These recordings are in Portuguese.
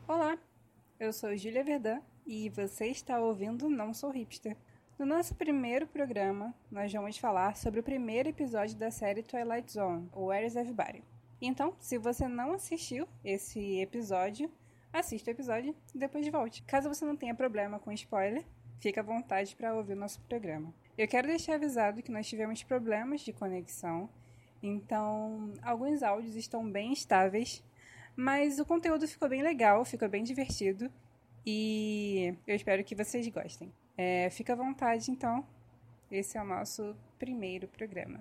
Olá, eu sou Júlia Verdã e você está ouvindo Não Sou Hipster. No nosso primeiro programa, nós vamos falar sobre o primeiro episódio da série Twilight Zone, ou Where is Everybody? Então, se você não assistiu esse episódio, assista o episódio e depois volte. Caso você não tenha problema com spoiler, fique à vontade para ouvir o nosso programa. Eu quero deixar avisado que nós tivemos problemas de conexão, então alguns áudios estão bem estáveis, mas o conteúdo ficou bem legal, ficou bem divertido e eu espero que vocês gostem. Fica à vontade, então. Esse é o nosso primeiro programa.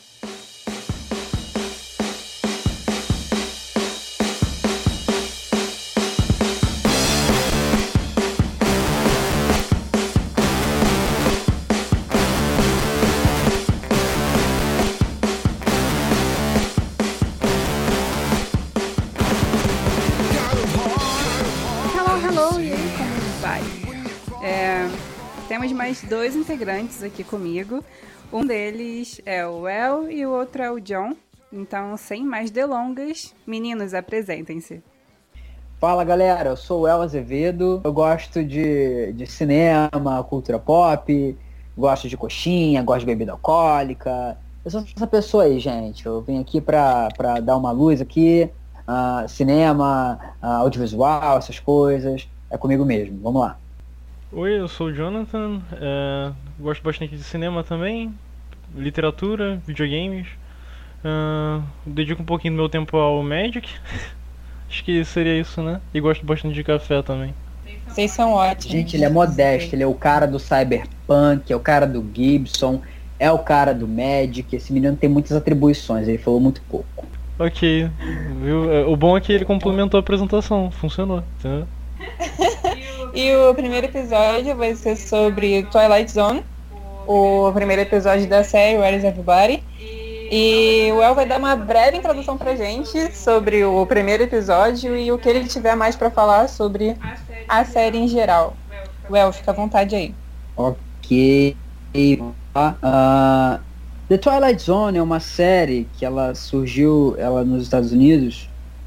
Hello, e aí, como vai? Temos mais dois integrantes aqui comigo. Um deles é o El e o outro é o John. Então, sem mais delongas, meninos, apresentem-se. Fala galera, eu sou o El Azevedo, eu gosto de cinema, cultura pop, gosto de coxinha, gosto de bebida alcoólica. Eu sou essa pessoa aí, gente. Eu vim aqui pra dar uma luz aqui, cinema, audiovisual, essas coisas. É comigo mesmo, vamos lá. Oi, eu sou o Jonathan, gosto bastante de cinema também, literatura, videogames, dedico um pouquinho do meu tempo ao Magic, acho que seria isso, né? E gosto bastante de café também. Vocês são ótimos. Gente, ele é modesto, ele é o cara do Cyberpunk, é o cara do Gibson, é o cara do Magic. Esse menino tem muitas atribuições, ele falou muito pouco. Ok, viu? O bom é que ele complementou a apresentação, funcionou, entendeu? E o primeiro episódio vai ser sobre Twilight Zone, o primeiro episódio da série Where is Everybody. E o El vai dar uma breve introdução pra gente sobre o primeiro episódio e o que ele tiver mais pra falar sobre a série em geral. O El, fica à vontade aí. Ok. The Twilight Zone é uma série que ela surgiu nos Estados Unidos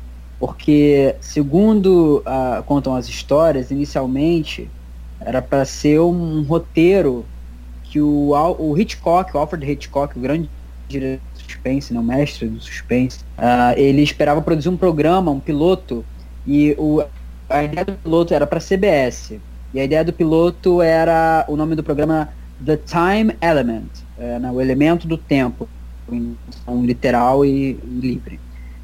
porque, segundo contam as histórias, inicialmente era para ser um roteiro que o Alfred Hitchcock, o grande diretor do suspense, né, o mestre do suspense, ele esperava produzir um programa, um piloto, e a ideia do piloto era para CBS, e a ideia do piloto era o nome do programa The Time Element, o elemento do tempo, em literal e livre.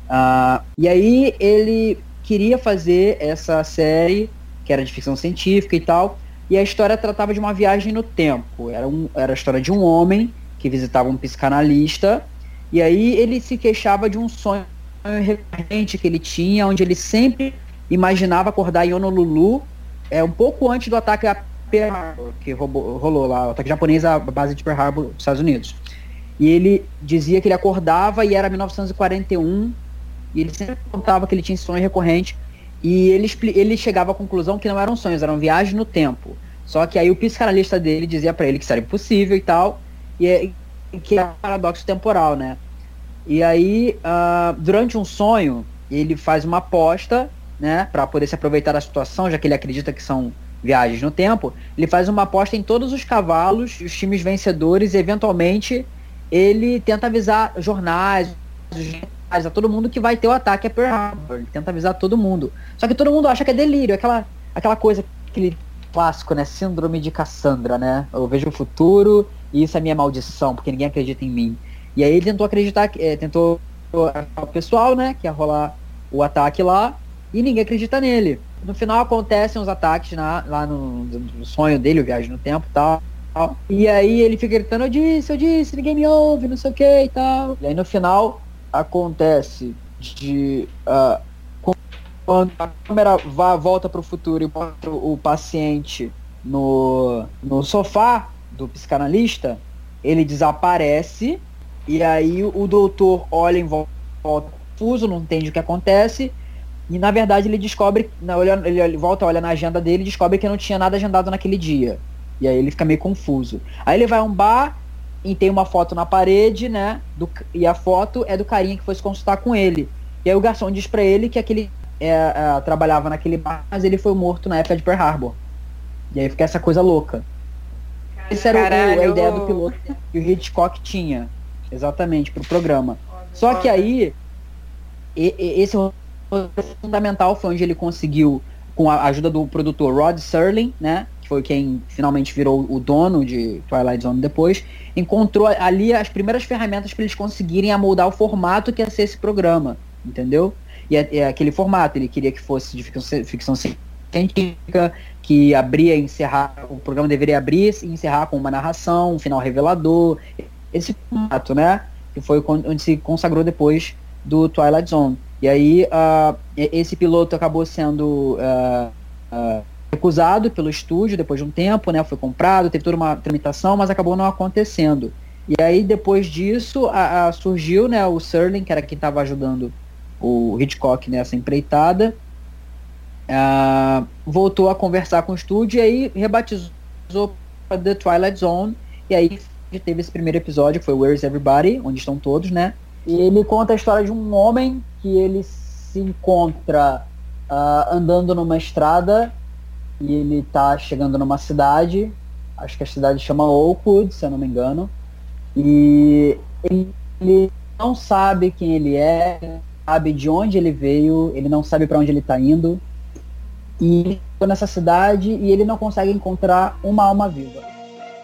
E aí ele queria fazer essa série, que era de ficção científica e tal, e a história tratava de uma viagem no tempo. Era a história de um homem que visitava um psicanalista, e aí ele se queixava de um sonho recorrente que ele tinha, onde ele sempre imaginava acordar em Honolulu, um pouco antes do ataque a Pearl Harbor, que rolou lá, o ataque japonês à base de Pearl Harbor, nos Estados Unidos. E ele dizia que ele acordava e era 1941, e ele sempre contava que ele tinha esse sonho recorrente, e ele chegava à conclusão que não eram sonhos, eram viagens no tempo. Só que aí o psicanalista dele dizia pra ele que isso era impossível e tal, e que é um paradoxo temporal, né? E aí, durante um sonho, ele faz uma aposta, né, pra poder se aproveitar da situação, já que ele acredita que são viagens no tempo. Ele faz uma aposta em todos os cavalos, os times vencedores, e eventualmente ele tenta avisar jornais, a todo mundo que vai ter o ataque a Pearl Harbor. Ele tenta avisar todo mundo. Só que todo mundo acha que é delírio, aquela coisa, aquele clássico, né? Síndrome de Cassandra, né? Eu vejo o futuro e isso é minha maldição, porque ninguém acredita em mim. E aí ele tentou tentou o pessoal, né? Que ia rolar o ataque lá, e ninguém acredita nele. No final acontecem os ataques lá no sonho dele, o viagem no tempo e tal. E aí ele fica gritando, eu disse, ninguém me ouve, não sei o que e tal. E aí no final acontece quando a câmera volta pro futuro e bota o paciente no sofá do psicanalista, ele desaparece, e aí o doutor olha em volta, confuso, não entende o que acontece, e na verdade ele descobre, ele volta, olha na agenda dele e descobre que não tinha nada agendado naquele dia. E aí ele fica meio confuso. Aí ele vai a um bar e tem uma foto na parede, né? E a foto é do carinha que foi se consultar com ele. E aí o garçom diz pra ele que aquele trabalhava naquele bar, mas ele foi morto na época de Pearl Harbor. E aí fica essa coisa louca. Essa era a ideia do piloto que o Hitchcock tinha, exatamente, pro programa. Só que aí, esse fundamental foi onde ele conseguiu, com a ajuda do produtor Rod Serling, né, que foi quem finalmente virou o dono de Twilight Zone depois, encontrou ali as primeiras ferramentas para eles conseguirem amoldar o formato que ia ser esse programa, entendeu? E é aquele formato, ele queria que fosse de ficção científica, que abria e encerrar, o programa deveria abrir e encerrar com uma narração, um final revelador, esse formato, né, que foi onde se consagrou depois do Twilight Zone. E aí esse piloto acabou sendo recusado pelo estúdio depois de um tempo, né, foi comprado, teve toda uma tramitação, mas acabou não acontecendo. E aí depois disso surgiu, né, o Serling, que era quem estava ajudando o Hitchcock nessa empreitada, voltou a conversar com o estúdio e aí rebatizou para The Twilight Zone, e aí teve esse primeiro episódio, que foi Where is Everybody, onde estão todos, né? E ele conta a história de um homem que ele se encontra andando numa estrada e ele tá chegando numa cidade, acho que a cidade chama Oakwood, se eu não me engano, e ele não sabe quem ele é, não sabe de onde ele veio, ele não sabe para onde ele está indo, e ele está nessa cidade e ele não consegue encontrar uma alma viva.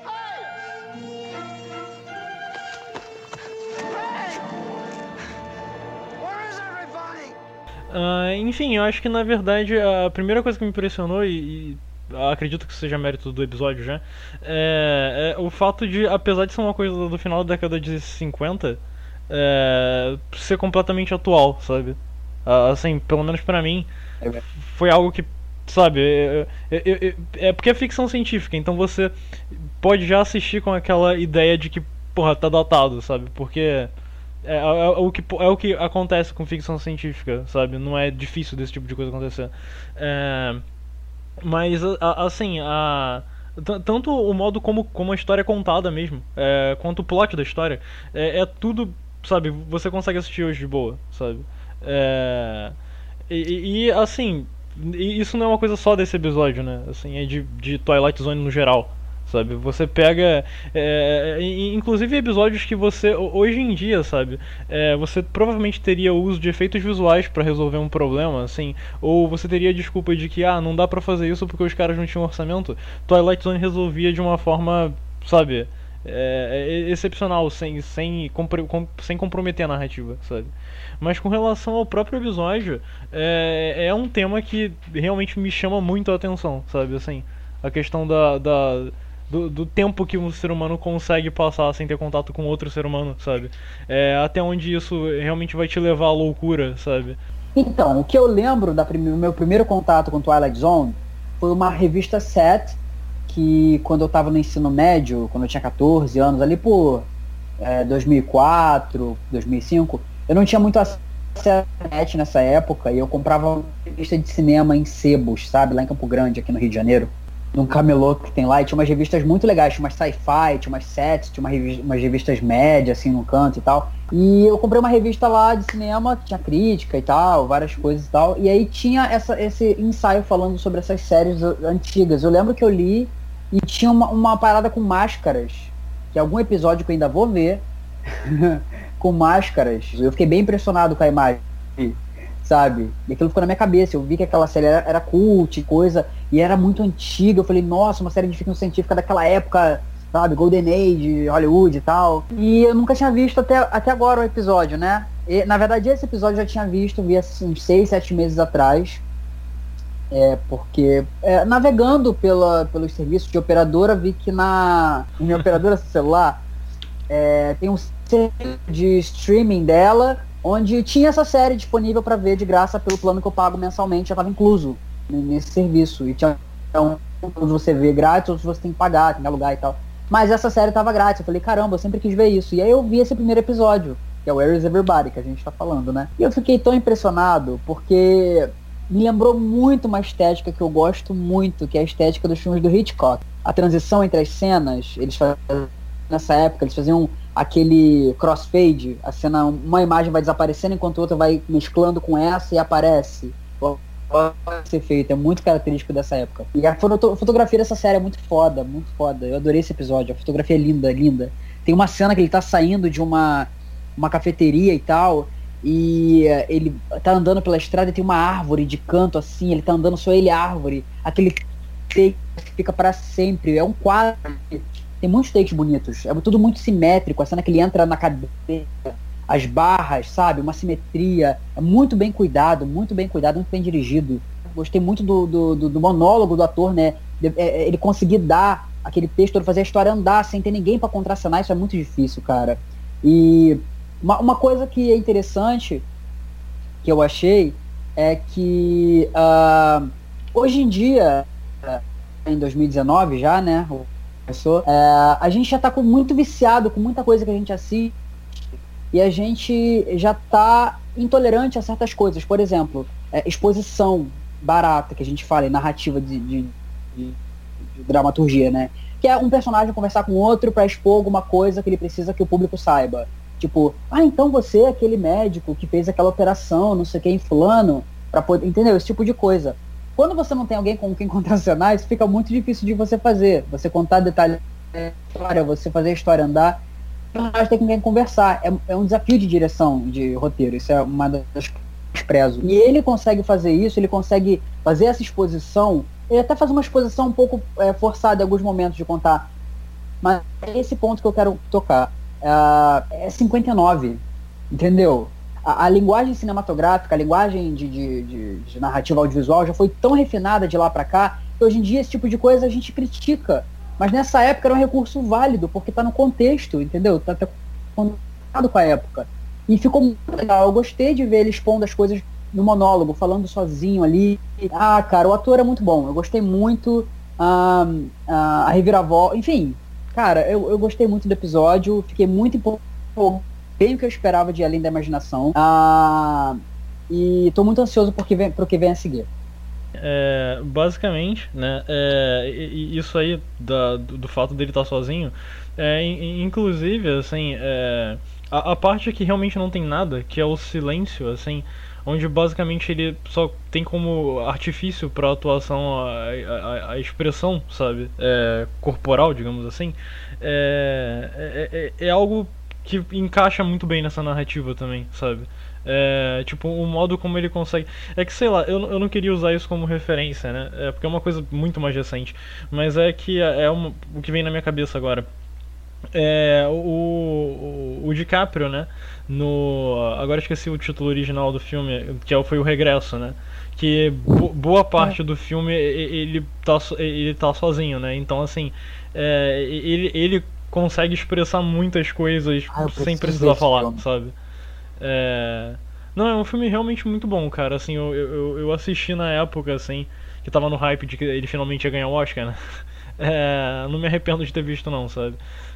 Enfim, eu acho que na verdade a primeira coisa que me impressionou, e acredito que seja mérito do episódio já, é o fato de, apesar de ser uma coisa do final da década de 50, ser completamente atual, sabe? Assim, pelo menos pra mim, foi algo que, sabe, é porque é ficção científica, então você pode já assistir com aquela ideia de que, porra, tá datado, sabe? Porque é o que acontece com ficção científica, sabe? Não é difícil desse tipo de coisa acontecer. Mas, assim, tanto o modo como a história é contada mesmo, quanto o plot da história, é tudo, sabe? Você consegue assistir hoje de boa, sabe? Assim, isso não é uma coisa só desse episódio, né? Assim, é de Twilight Zone no geral. Sabe, você pega inclusive episódios que você hoje em dia, sabe, você provavelmente teria o uso de efeitos visuais pra resolver um problema, assim, ou você teria a desculpa de que não dá pra fazer isso porque os caras não tinham orçamento. Twilight Zone resolvia de uma forma, sabe, excepcional, sem comprometer a narrativa, sabe. Mas com relação ao próprio episódio, é um tema que realmente me chama muito a atenção, sabe, assim, a questão do tempo que um ser humano consegue passar sem ter contato com outro ser humano, sabe? Até onde isso realmente vai te levar à loucura, sabe? Então, o que eu lembro do meu primeiro contato com Twilight Zone foi uma revista Set, que quando eu tava no ensino médio, quando eu tinha 14 anos, ali por 2004, 2005, eu não tinha muito acesso à internet nessa época, e eu comprava uma revista de cinema em sebos, sabe? Lá em Campo Grande, aqui no Rio de Janeiro. Num camelô que tem lá, e tinha umas revistas muito legais, tinha umas sci-fi, tinha umas sets, tinha umas revistas médias, assim, no canto e tal. E eu comprei uma revista lá de cinema, que tinha crítica e tal, várias coisas e tal, e aí tinha esse ensaio falando sobre essas séries antigas. Eu lembro que eu li e tinha uma parada com máscaras, que é algum episódio que eu ainda vou ver, com máscaras. Eu fiquei bem impressionado com a imagem, sabe? E aquilo ficou na minha cabeça. Eu vi que aquela série era cult, coisa, e era muito antiga. Eu falei, nossa, uma série de ficção científica daquela época, sabe? Golden Age, Hollywood e tal. E eu nunca tinha visto até agora o episódio, né? E, na verdade, esse episódio eu já tinha visto, vi assim, uns 6, 7 meses atrás. Porque navegando pelos serviços de operadora, vi que na minha operadora celular tem um serviço de streaming dela, onde tinha essa série disponível para ver de graça pelo plano que eu pago mensalmente, já estava incluso nesse serviço. E tinha uns você vê grátis, outros você tem que pagar, tem que alugar e tal. Mas essa série estava grátis, eu falei, caramba, eu sempre quis ver isso. E aí eu vi esse primeiro episódio, que é o Where is Everybody, que a gente está falando, né? E eu fiquei tão impressionado, porque me lembrou muito uma estética que eu gosto muito, que é a estética dos filmes do Hitchcock. A transição entre as cenas, eles faziam, nessa época, eles faziam aquele crossfade, a cena, uma imagem vai desaparecendo enquanto outra vai mesclando com essa e aparece. ser feito, é muito característico dessa época. E a fotografia dessa série é muito foda, muito foda. Eu adorei esse episódio, a fotografia é linda, linda. Tem uma cena que ele tá saindo de uma cafeteria e tal, e ele tá andando pela estrada e tem uma árvore de canto assim, ele tá andando só ele e a árvore, aquele take fica para sempre, é um quadro, tem muitos takes bonitos, é tudo muito simétrico, a cena que ele entra na cadeira, as barras, sabe, uma simetria, é muito bem cuidado, muito bem dirigido. Gostei muito do monólogo do ator, né, ele conseguir dar aquele texto todo, fazer a história andar sem ter ninguém para contracenar, isso é muito difícil, cara. E uma coisa que é interessante, que eu achei, é que hoje em dia, em 2019 já, né, a gente já tá muito viciado com muita coisa que a gente assiste, e a gente já tá intolerante a certas coisas. Por exemplo, exposição barata, que a gente fala, em narrativa de dramaturgia, né? Que é um personagem conversar com outro para expor alguma coisa que ele precisa que o público saiba. Tipo, então você é aquele médico que fez aquela operação, não sei o que, em fulano, pra poder, entendeu? Esse tipo de coisa. Quando você não tem alguém com quem contracenar, isso fica muito difícil de você fazer. Você contar detalhes da história, você fazer a história andar, o personagem tem com quem conversar. É um desafio de direção, de roteiro. Isso é uma das coisas que eu prezo. E ele consegue fazer isso, ele consegue fazer essa exposição. Ele até faz uma exposição um pouco forçada em alguns momentos de contar. Mas é esse ponto que eu quero tocar. É 59, entendeu? A linguagem cinematográfica, a linguagem de narrativa audiovisual já foi tão refinada de lá pra cá, que hoje em dia esse tipo de coisa a gente critica. Mas nessa época era um recurso válido, porque tá no contexto, entendeu? Tá conectado com a época. E ficou muito legal. Eu gostei de ver ele expondo as coisas no monólogo, falando sozinho ali. Cara, o ator é muito bom. Eu gostei muito. A reviravolta, enfim. Cara, eu gostei muito do episódio. Fiquei muito empolgado. Bem o que eu esperava de Além da Imaginação. E tô muito ansioso pro que vem a seguir. Basicamente, né, isso aí do fato dele estar sozinho, inclusive, assim, a parte que realmente não tem nada, que é o silêncio, assim, onde basicamente ele só tem como artifício para atuação a expressão, sabe, corporal, digamos assim, é algo que encaixa muito bem nessa narrativa também, sabe? Tipo, o modo como ele consegue... É que, sei lá, eu não queria usar isso como referência, né? Porque é uma coisa muito mais recente. Mas é que o que vem na minha cabeça agora. O DiCaprio, né? Agora esqueci o título original do filme, que foi o Regresso, né? Que boa parte do filme ele tá sozinho, né? Então, assim, ele consegue expressar muitas coisas sem precisar falar, sabe? Não, é um filme realmente muito bom, cara. Assim, eu assisti na época, assim, que tava no hype de que ele finalmente ia ganhar o Oscar, né? Não me arrependo de ter visto, não, sabe?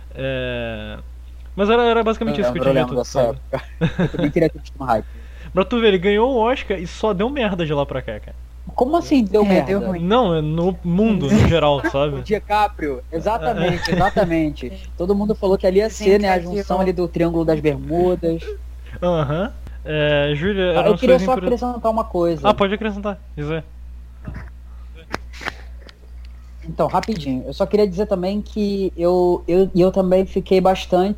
Mas era basicamente isso que eu tinha dito, sabe? Eu também queria ter visto no hype. Pra tu ver, ele ganhou o Oscar e só deu merda de lá pra cá, cara. Como assim deu merda? Deu ruim. Não, no mundo, no geral, sabe? O DiCaprio, exatamente. Todo mundo falou que ali ia ser, né, a junção ali do Triângulo das Bermudas. Aham. Júlia, eu queria só acrescentar uma coisa. Pode acrescentar, José. Então, rapidinho, eu só queria dizer também que eu também fiquei bastante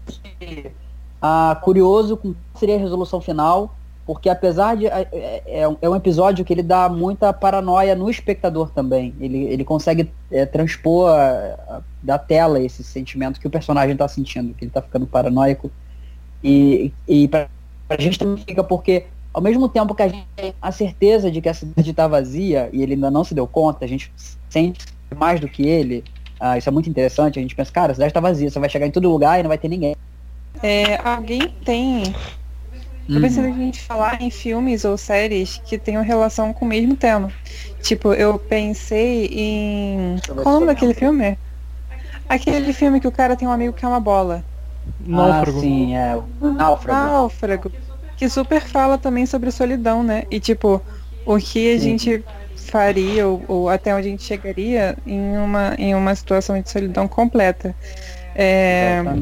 curioso com qual seria a resolução final, porque apesar de... É um episódio que ele dá muita paranoia no espectador também. Ele consegue transpor da tela esse sentimento que o personagem está sentindo, que ele está ficando paranoico. E pra gente também fica, porque ao mesmo tempo que a gente tem a certeza de que a cidade está vazia e ele ainda não se deu conta, a gente sente mais do que ele. Isso é muito interessante. A gente pensa, cara, a cidade está vazia, você vai chegar em todo lugar e não vai ter ninguém. Alguém tem... Eu pensei em a gente falar em filmes ou séries que tenham relação com o mesmo tema. Tipo, eu pensei em... Qual o nome daquele filme? Aquele filme que o cara tem um amigo que é uma bola. Náufrago. Sim, o Náufrago. Que super fala também sobre solidão, né? E tipo, o que a gente faria ou até onde a gente chegaria em uma situação de solidão completa. Exatamente.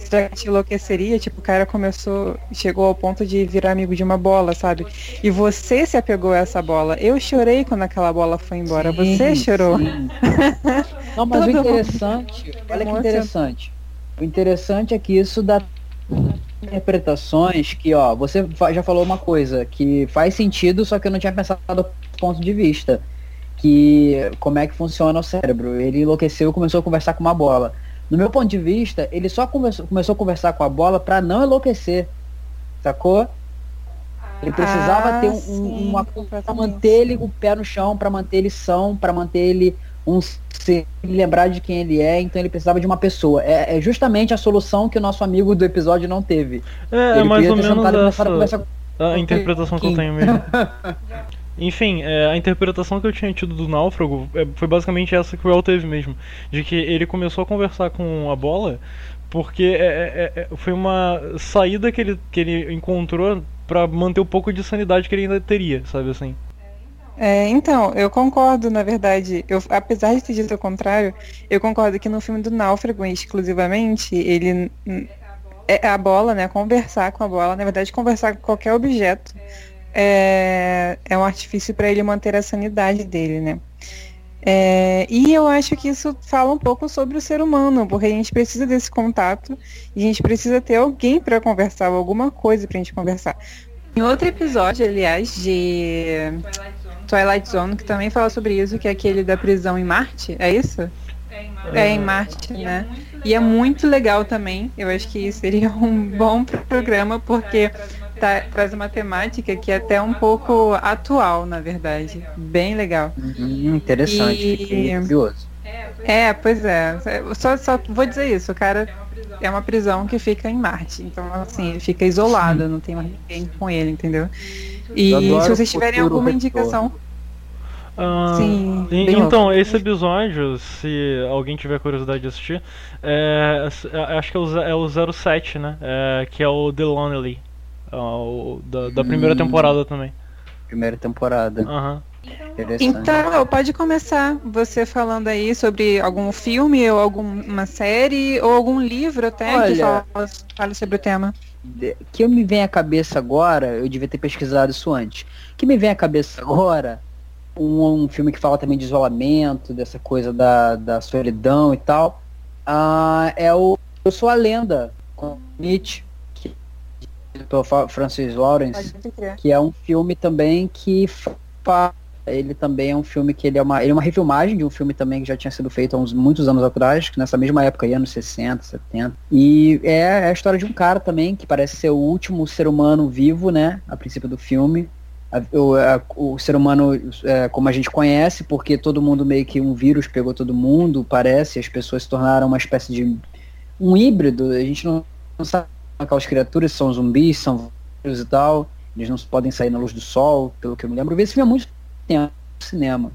será que te enlouqueceria? Tipo, o cara chegou ao ponto de virar amigo de uma bola, sabe? E você se apegou a essa bola. Eu chorei quando aquela bola foi embora. Você chorou. Sim. Não, mas o interessante, olha que interessante. O interessante é que isso dá interpretações que, ó, você já falou uma coisa que faz sentido, só que eu não tinha pensado do ponto de vista. Que como é que funciona o cérebro. Ele enlouqueceu e começou a conversar com uma bola. No meu ponto de vista, ele só começou a conversar com a bola para não enlouquecer, sacou? Ele precisava ter uma coisa para manter ele o pé no chão, para manter ele são, para manter ele lembrar de quem ele é. Então ele precisava de uma pessoa. É justamente a solução que o nosso amigo do episódio não teve. É mais ou menos essa a interpretação que eu tenho mesmo. Enfim, a interpretação que eu tinha tido do Náufrago foi basicamente essa que o El teve mesmo. De que ele começou a conversar com a bola porque foi uma saída que ele encontrou pra manter um pouco de sanidade que ele ainda teria, sabe assim? Então, eu concordo, na verdade. Apesar de ter dito o contrário, eu concordo que no filme do Náufrago, exclusivamente, ele... a bola, né? Conversar com a bola, na verdade, conversar com qualquer objeto é um artifício para ele manter a sanidade dele, né? E eu acho que isso fala um pouco sobre o ser humano, porque a gente precisa desse contato e a gente precisa ter alguém para conversar, alguma coisa pra gente conversar. Em outro episódio, aliás, de Twilight Zone, que também fala sobre isso, que é aquele da prisão em Marte, é isso? Em Marte, né? E é muito legal também, eu acho que seria um bom programa, porque traz uma temática que é até um pouco atual, na verdade. Bem legal. Interessante, fiquei curioso. Pois é. Só vou dizer isso, o cara é uma prisão que fica em Marte. Então, assim, ele fica isolado, não tem mais ninguém com ele, entendeu? E se vocês tiverem alguma indicação... Sim, então, esse episódio, se alguém tiver curiosidade de assistir, acho que é o 07, né? Que é o The Lonely. Da primeira temporada também. Primeira temporada. Então, pode começar você falando aí sobre algum filme ou alguma série ou algum livro até que fale sobre o tema. Que me vem à cabeça agora, eu devia ter pesquisado isso antes. Que me vem à cabeça agora, um filme que fala também de isolamento, dessa coisa da solidão e tal, é o Eu Sou a Lenda, com Nietzsche, pelo Francis Lawrence, que é um filme também que ele também é um filme que ele é uma refilmagem de um filme também que já tinha sido feito há muitos anos atrás, nessa mesma época aí, anos 60, 70. E é a história de um cara também que parece ser o último ser humano vivo, né, a princípio do filme. O ser humano como a gente conhece, porque todo mundo meio que um vírus pegou todo mundo, parece, as pessoas se tornaram uma espécie de um híbrido, a gente não sabe. Aquelas criaturas são zumbis, são vírus e tal, eles não podem sair na luz do sol, pelo que eu me lembro. Eu vi esse filme há muito tempo no cinema.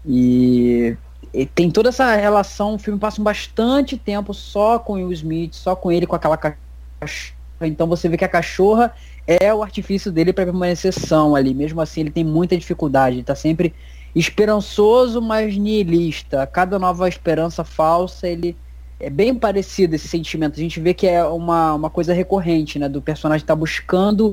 E tem toda essa relação, o filme passa bastante tempo só com o Will Smith, só com ele, com aquela cachorra. Então você vê que a cachorra é o artifício dele para permanecer são ali. Mesmo assim, ele tem muita dificuldade, ele tá sempre esperançoso, mas nihilista. A cada nova esperança falsa, ele... É bem parecido esse sentimento. A gente vê que é uma coisa recorrente, né? Do personagem estar buscando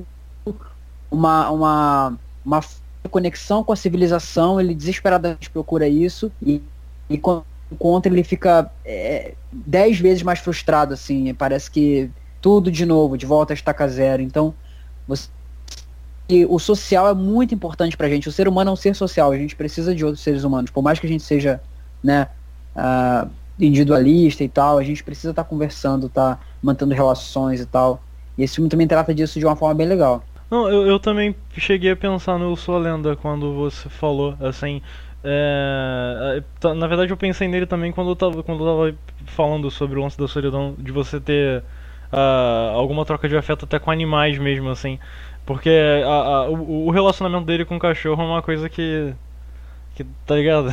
uma conexão com a civilização. Ele desesperadamente procura isso. E quando encontra, ele fica 10 vezes mais frustrado, assim. Parece que tudo de novo, de volta a estaca zero. Então, o social é muito importante pra gente. O ser humano é um ser social. A gente precisa de outros seres humanos. Por mais que a gente seja, né... individualista e tal, a gente precisa estar conversando, mantendo relações e tal. E esse filme também trata disso de uma forma bem legal. Não, eu também cheguei a pensar no Eu Sou a Lenda quando você falou, assim. Na verdade eu pensei nele também quando eu tava falando sobre o lance da solidão, de você ter alguma troca de afeto até com animais mesmo, assim. Porque o relacionamento dele com o cachorro é uma coisa que tá ligado?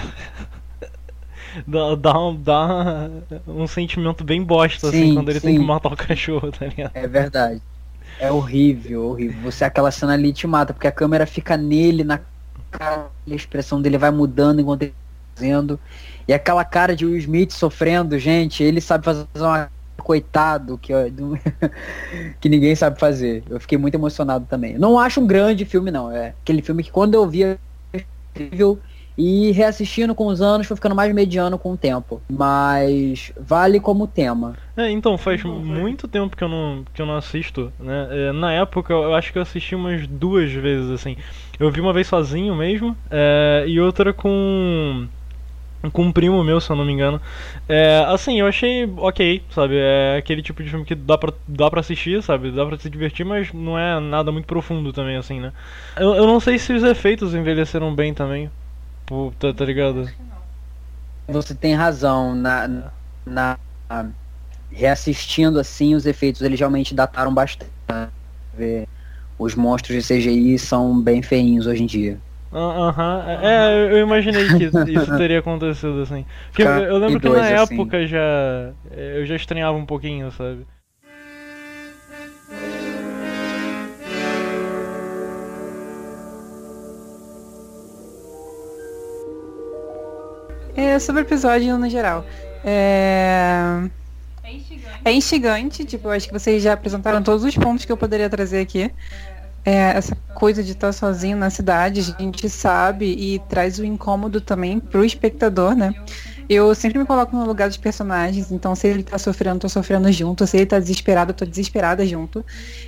Dá um sentimento bem bosta, assim, quando ele tem que matar o cachorro, tá ligado? É verdade. É horrível. Você, aquela cena ali te mata, porque a câmera fica nele, na cara, a expressão dele vai mudando enquanto ele tá fazendo. E aquela cara de Will Smith sofrendo, gente, ele sabe fazer uma coitado que ninguém sabe fazer. Eu fiquei muito emocionado também. Não acho um grande filme, não. É aquele filme que quando eu vi é incrível e reassistindo com os anos foi ficando mais mediano com o tempo. Mas vale como tema. Então, faz muito tempo que eu não assisto, né? Na época, eu acho que eu assisti umas 2 vezes, assim. Eu vi uma vez sozinho mesmo, e outra com um primo meu, se eu não me engano. Assim, eu achei ok, sabe? É aquele tipo de filme que dá pra assistir, sabe? Dá pra se divertir, mas não é nada muito profundo também, assim, né? Eu não sei se os efeitos envelheceram bem também. Tá ligado? Você tem razão. Reassistindo assim, os efeitos eles realmente dataram bastante. Os monstros de CGI são bem feinhos hoje em dia. Eu imaginei que isso teria acontecido, assim. Porque eu lembro que na época assim, eu já estranhava um pouquinho, sabe? Sobre o episódio no geral. É instigante, tipo, eu acho que vocês já apresentaram todos os pontos que eu poderia trazer aqui. Essa coisa de estar sozinho na cidade, a gente sabe e traz o incômodo também pro espectador, né? Eu sempre me coloco no lugar dos personagens, então se ele tá sofrendo, tô sofrendo junto, se ele tá desesperado, tô desesperada junto.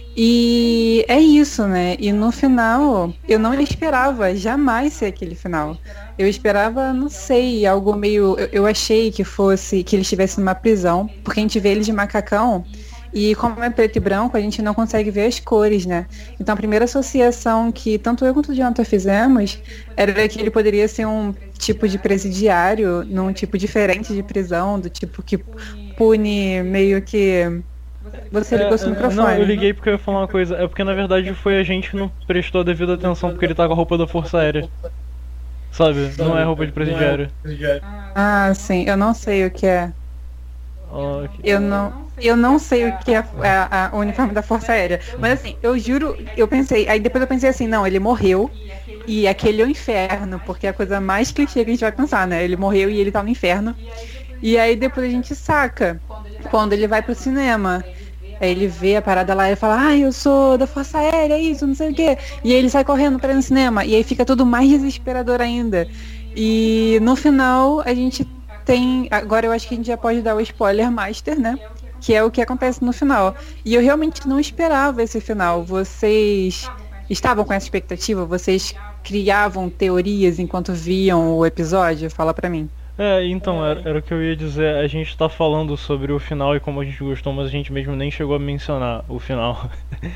E é isso, né? E no final, eu não esperava jamais ser aquele final. Eu esperava, não sei, algo meio... Eu achei que ele estivesse numa prisão, porque a gente vê ele de macacão, e como é preto e branco, a gente não consegue ver as cores, né? Então a primeira associação que tanto eu quanto o Jonathan fizemos era que ele poderia ser um tipo de presidiário, num tipo diferente de prisão, do tipo que pune meio que... Você ligou seu microfone. Não, eu liguei porque eu ia falar uma coisa. É porque na verdade foi a gente que não prestou a devida atenção porque ele tá com a roupa da Força Aérea. Sabe? Não é roupa de presidiário. Ah, sim. Eu não sei o que é. Okay. Eu não sei o que é o uniforme da Força Aérea. Mas assim, eu juro, eu pensei. Aí depois eu pensei assim, não, ele morreu. E aquele é o inferno. Porque é a coisa mais clichê que a gente vai pensar, né? Ele morreu e ele tá no inferno. E aí depois a gente saca. Quando ele vai pro cinema, aí ele vê a parada lá e fala, eu sou da Força Aérea, isso, não sei o quê. E aí ele sai correndo pra ir no cinema. E aí fica tudo mais desesperador ainda. E no final a gente tem... Agora eu acho que a gente já pode dar o spoiler master, né? Que é o que acontece no final. E eu realmente não esperava esse final. Vocês estavam com essa expectativa? Vocês criavam teorias enquanto viam o episódio? Fala pra mim. Então, era o que eu ia dizer. A gente tá falando sobre o final e como a gente gostou, mas a gente mesmo nem chegou a mencionar o final.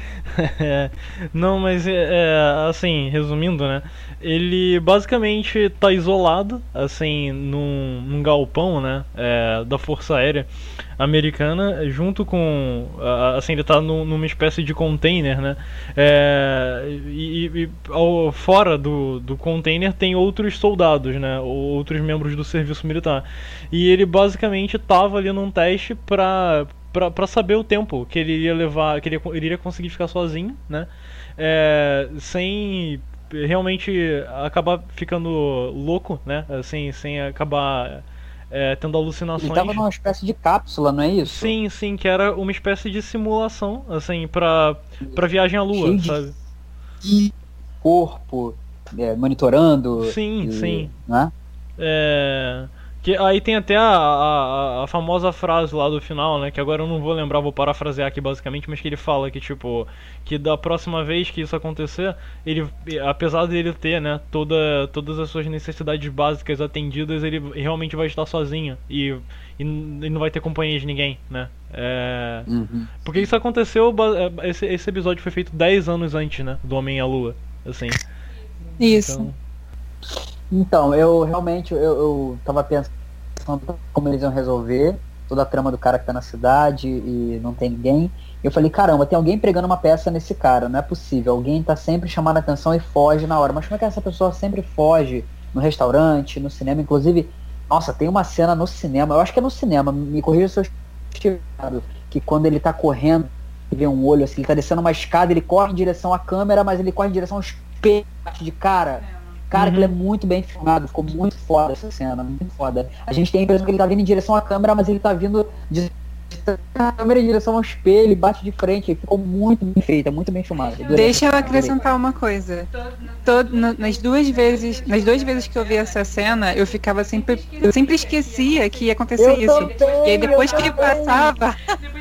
Não, mas assim, resumindo, né? Ele basicamente tá isolado, assim, num galpão, né? Da Força Aérea Americana, junto com... Assim, ele tá numa espécie de container, né? Fora do container tem outros soldados, né? Outros membros do serviço militar. E ele basicamente tava ali num teste pra saber o tempo que ele iria levar, que ele iria conseguir ficar sozinho, né? Sem realmente acabar ficando louco, né? Assim, sem acabar tendo alucinações. Ele tava numa espécie de cápsula, não é isso? Sim, que era uma espécie de simulação, assim, pra viagem à Lua, cheio sabe? De corpo, monitorando. Sim. Né? Que aí tem até a famosa frase lá do final, né? Que agora eu não vou lembrar, vou parafrasear aqui basicamente, mas que ele fala que, tipo, que da próxima vez que isso acontecer, ele, apesar dele ter, né, todas as suas necessidades básicas atendidas, ele realmente vai estar sozinho e não vai ter companhia de ninguém, né? Porque isso aconteceu, esse episódio foi feito 10 anos antes, né, do Homem à Lua, assim. Isso. Então, eu realmente eu tava pensando como eles iam resolver toda a trama do cara que tá na cidade e não tem ninguém. Eu falei, caramba, tem alguém pregando uma peça nesse cara, não é possível. Alguém tá sempre chamando a atenção e foge na hora. Mas como é que essa pessoa sempre foge no restaurante, no cinema? Inclusive, nossa, tem uma cena no cinema, eu acho que é no cinema, me corrija se eu estiver errado, que quando ele tá correndo, ele vê um olho assim, ele tá descendo uma escada, ele corre em direção à câmera, mas ele corre em direção ao espelho de cara. Cara, que ele é muito bem filmado, ficou muito foda essa cena, muito foda. A gente tem a impressão que ele tá vindo em direção à câmera, mas ele tá vindo de a câmera em direção ao espelho, bate de frente, ficou muito bem feita, muito bem filmada. Deixa eu acrescentar uma coisa. Nas duas vezes que eu vi essa cena, eu sempre esquecia que ia acontecer isso. E aí depois que passava,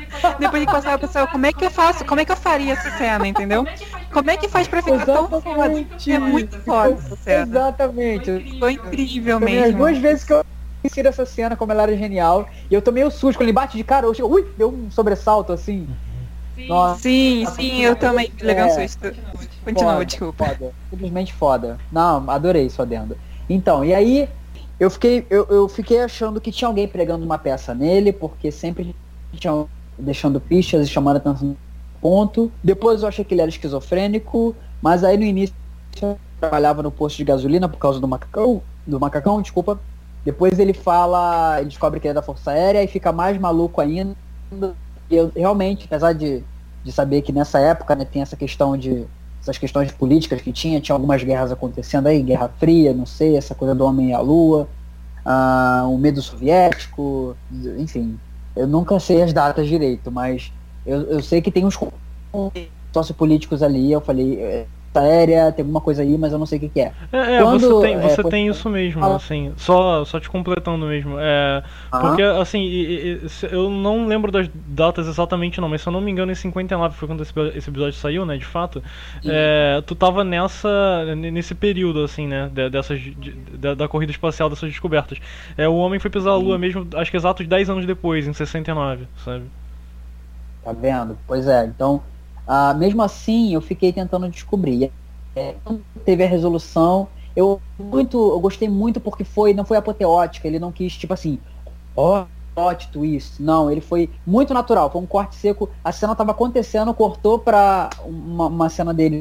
eu pensava, como é que eu faço? Como é que eu faria essa cena, entendeu? Como é que faz pra ficar tão foda? É muito foda essa cena. Exatamente. Foi incrível Também mesmo. As duas vezes que eu assisti essa cena, como ela era genial, e eu tomei o susto, quando ele bate de cara, eu chego, deu um sobressalto assim. Nossa, sim, eu também levei um susto. Continua, foda, desculpa. Foda, simplesmente foda. Não, adorei isso adendo. Então, e aí eu fiquei achando que tinha alguém pregando uma peça nele, porque sempre tinha deixando pistas e chamando atenção no ponto. Depois eu achei que ele era esquizofrênico, mas aí no início eu trabalhava no posto de gasolina por causa do macacão, desculpa. Depois ele descobre que ele é da Força Aérea e fica mais maluco ainda. E eu realmente, apesar de saber que nessa época, né, tem essas questões políticas que tinha algumas guerras acontecendo aí, Guerra Fria, não sei, essa coisa do homem e a lua, o medo soviético, enfim, eu nunca sei as datas direito, mas eu sei que tem uns sociopolíticos ali, eu falei, aérea, tem alguma coisa aí, mas eu não sei o que é. Você tem isso mesmo, assim, só te completando mesmo. Porque, assim, eu não lembro das datas exatamente não, mas se eu não me engano, em 59 foi quando esse episódio saiu, né, de fato. Tu tava nesse período, assim, né, da corrida espacial, dessas descobertas. O homem foi pisar a Lua mesmo, acho que exatos 10 anos depois, em 69, sabe? Tá vendo? Pois é, então... mesmo assim, eu fiquei tentando descobrir. Quando teve a resolução, eu gostei muito porque não foi apoteótica, ele não quis, tipo assim, plot twist. Não, ele foi muito natural, foi um corte seco. A cena estava acontecendo, cortou pra uma cena dele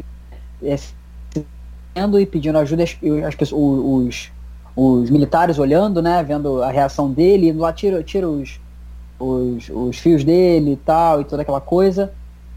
e pedindo ajuda, as pessoas, os militares olhando, né, vendo a reação dele, indo lá, tira os fios dele e tal, e toda aquela coisa.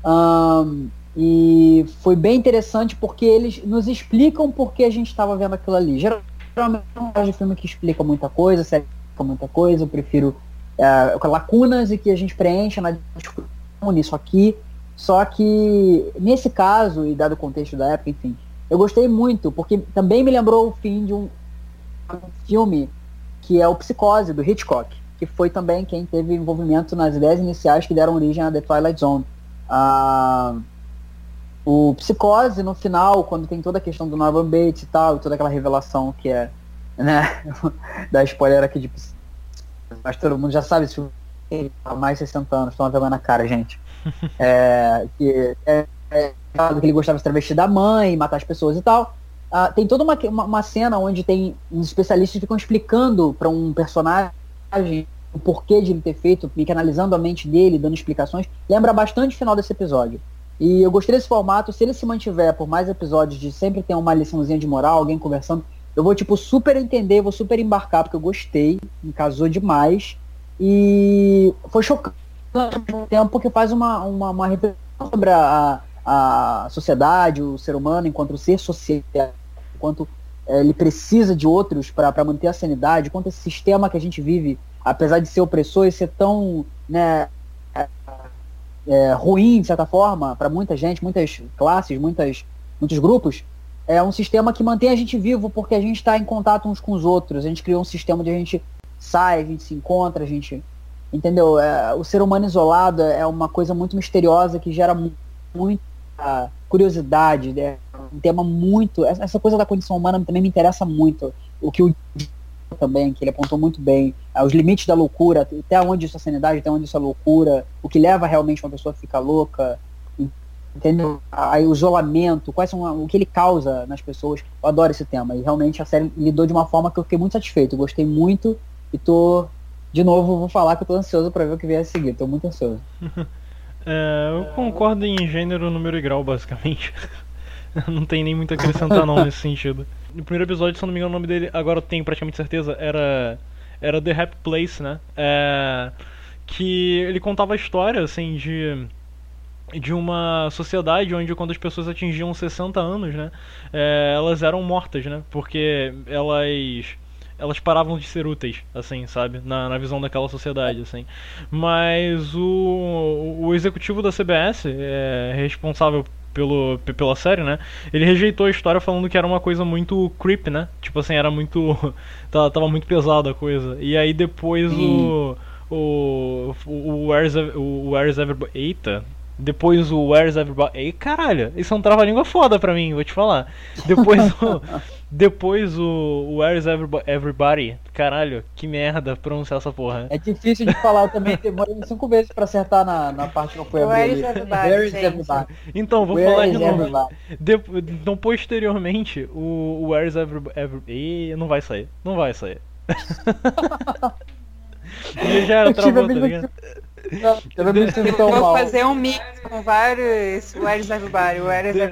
E foi bem interessante porque eles nos explicam por que a gente estava vendo aquilo ali. Geralmente eu não gosto de filme que explica muita coisa, série que explica muita coisa, eu prefiro lacunas e que a gente preencha na discussão nisso aqui. Só que nesse caso, e dado o contexto da época, enfim, eu gostei muito, porque também me lembrou o fim de um filme que é o Psicose, do Hitchcock, que foi também quem teve envolvimento nas ideias iniciais que deram origem a The Twilight Zone. O Psicose, no final, quando tem toda a questão do Norman Bates e tal, e toda aquela revelação que né, da spoiler aqui de Psicose, mas todo mundo já sabe, se há mais de 60 anos, estão vendo na cara, gente. Que ele gostava de travesti da mãe, matar as pessoas e tal. Tem toda uma cena onde tem uns especialistas que ficam explicando para um personagem o porquê de ele ter feito, meio que analisando a mente dele, dando explicações. Lembra bastante o final desse episódio. E eu gostei desse formato. Se ele se mantiver por mais episódios, de sempre ter uma liçãozinha de moral, alguém conversando, eu vou super entender, vou super embarcar, porque eu gostei, me casou demais. E foi chocante ao tempo, porque faz uma reflexão sobre a sociedade, o ser humano enquanto ser social, enquanto ele precisa de outros para manter a sanidade, quanto esse sistema que a gente vive, apesar de ser opressor e ser tão, né, ruim, de certa forma, para muita gente, muitas classes, muitos grupos, é um sistema que mantém a gente vivo porque a gente está em contato uns com os outros. A gente criou um sistema onde a gente sai, a gente se encontra, a gente... Entendeu? O ser humano isolado é uma coisa muito misteriosa que gera muita curiosidade. É um tema muito... Essa coisa da condição humana também me interessa muito. O que o também, que ele apontou muito bem, os limites da loucura, até onde isso é sanidade, até onde isso é loucura, o que leva realmente uma pessoa a ficar louca, entendeu? Aí o isolamento, o que ele causa nas pessoas. Eu adoro esse tema, e realmente a série lidou de uma forma que eu fiquei muito satisfeito, eu gostei muito, e de novo, vou falar que eu tô ansioso pra ver o que vier a seguir, tô muito ansioso. Eu concordo em gênero, número e grau, basicamente. Não tem nem muito a acrescentar não nesse sentido. No primeiro episódio, se eu não me engano, o nome dele, agora eu tenho praticamente certeza, era The Happy Place, né? Que ele contava a história, assim, de uma sociedade onde quando as pessoas atingiam 60 anos, né? Elas eram mortas, né? Porque elas elas paravam de ser úteis, assim, sabe? Na visão daquela sociedade, assim. Mas o executivo da CBS, responsável pela série, né? Ele rejeitou a história falando que era uma coisa muito creep, né? Tipo assim, era muito... tava muito pesada a coisa. E aí depois o Where's Everybody... Eita... Depois o Where's Everybody... Ei, caralho, isso é um trava-língua foda pra mim, vou te falar. Depois o Where's Everybody... Caralho, que merda pronunciar essa porra. É difícil de falar, eu também demorei 5 vezes pra acertar na parte que eu fui abrir. Where's Everybody? Então, vou falar de novo. Então, posteriormente, o Where's Everybody... Não vai sair. E já era travou, tá ligado? Eu vou fazer um mix com vários Where's Everybody.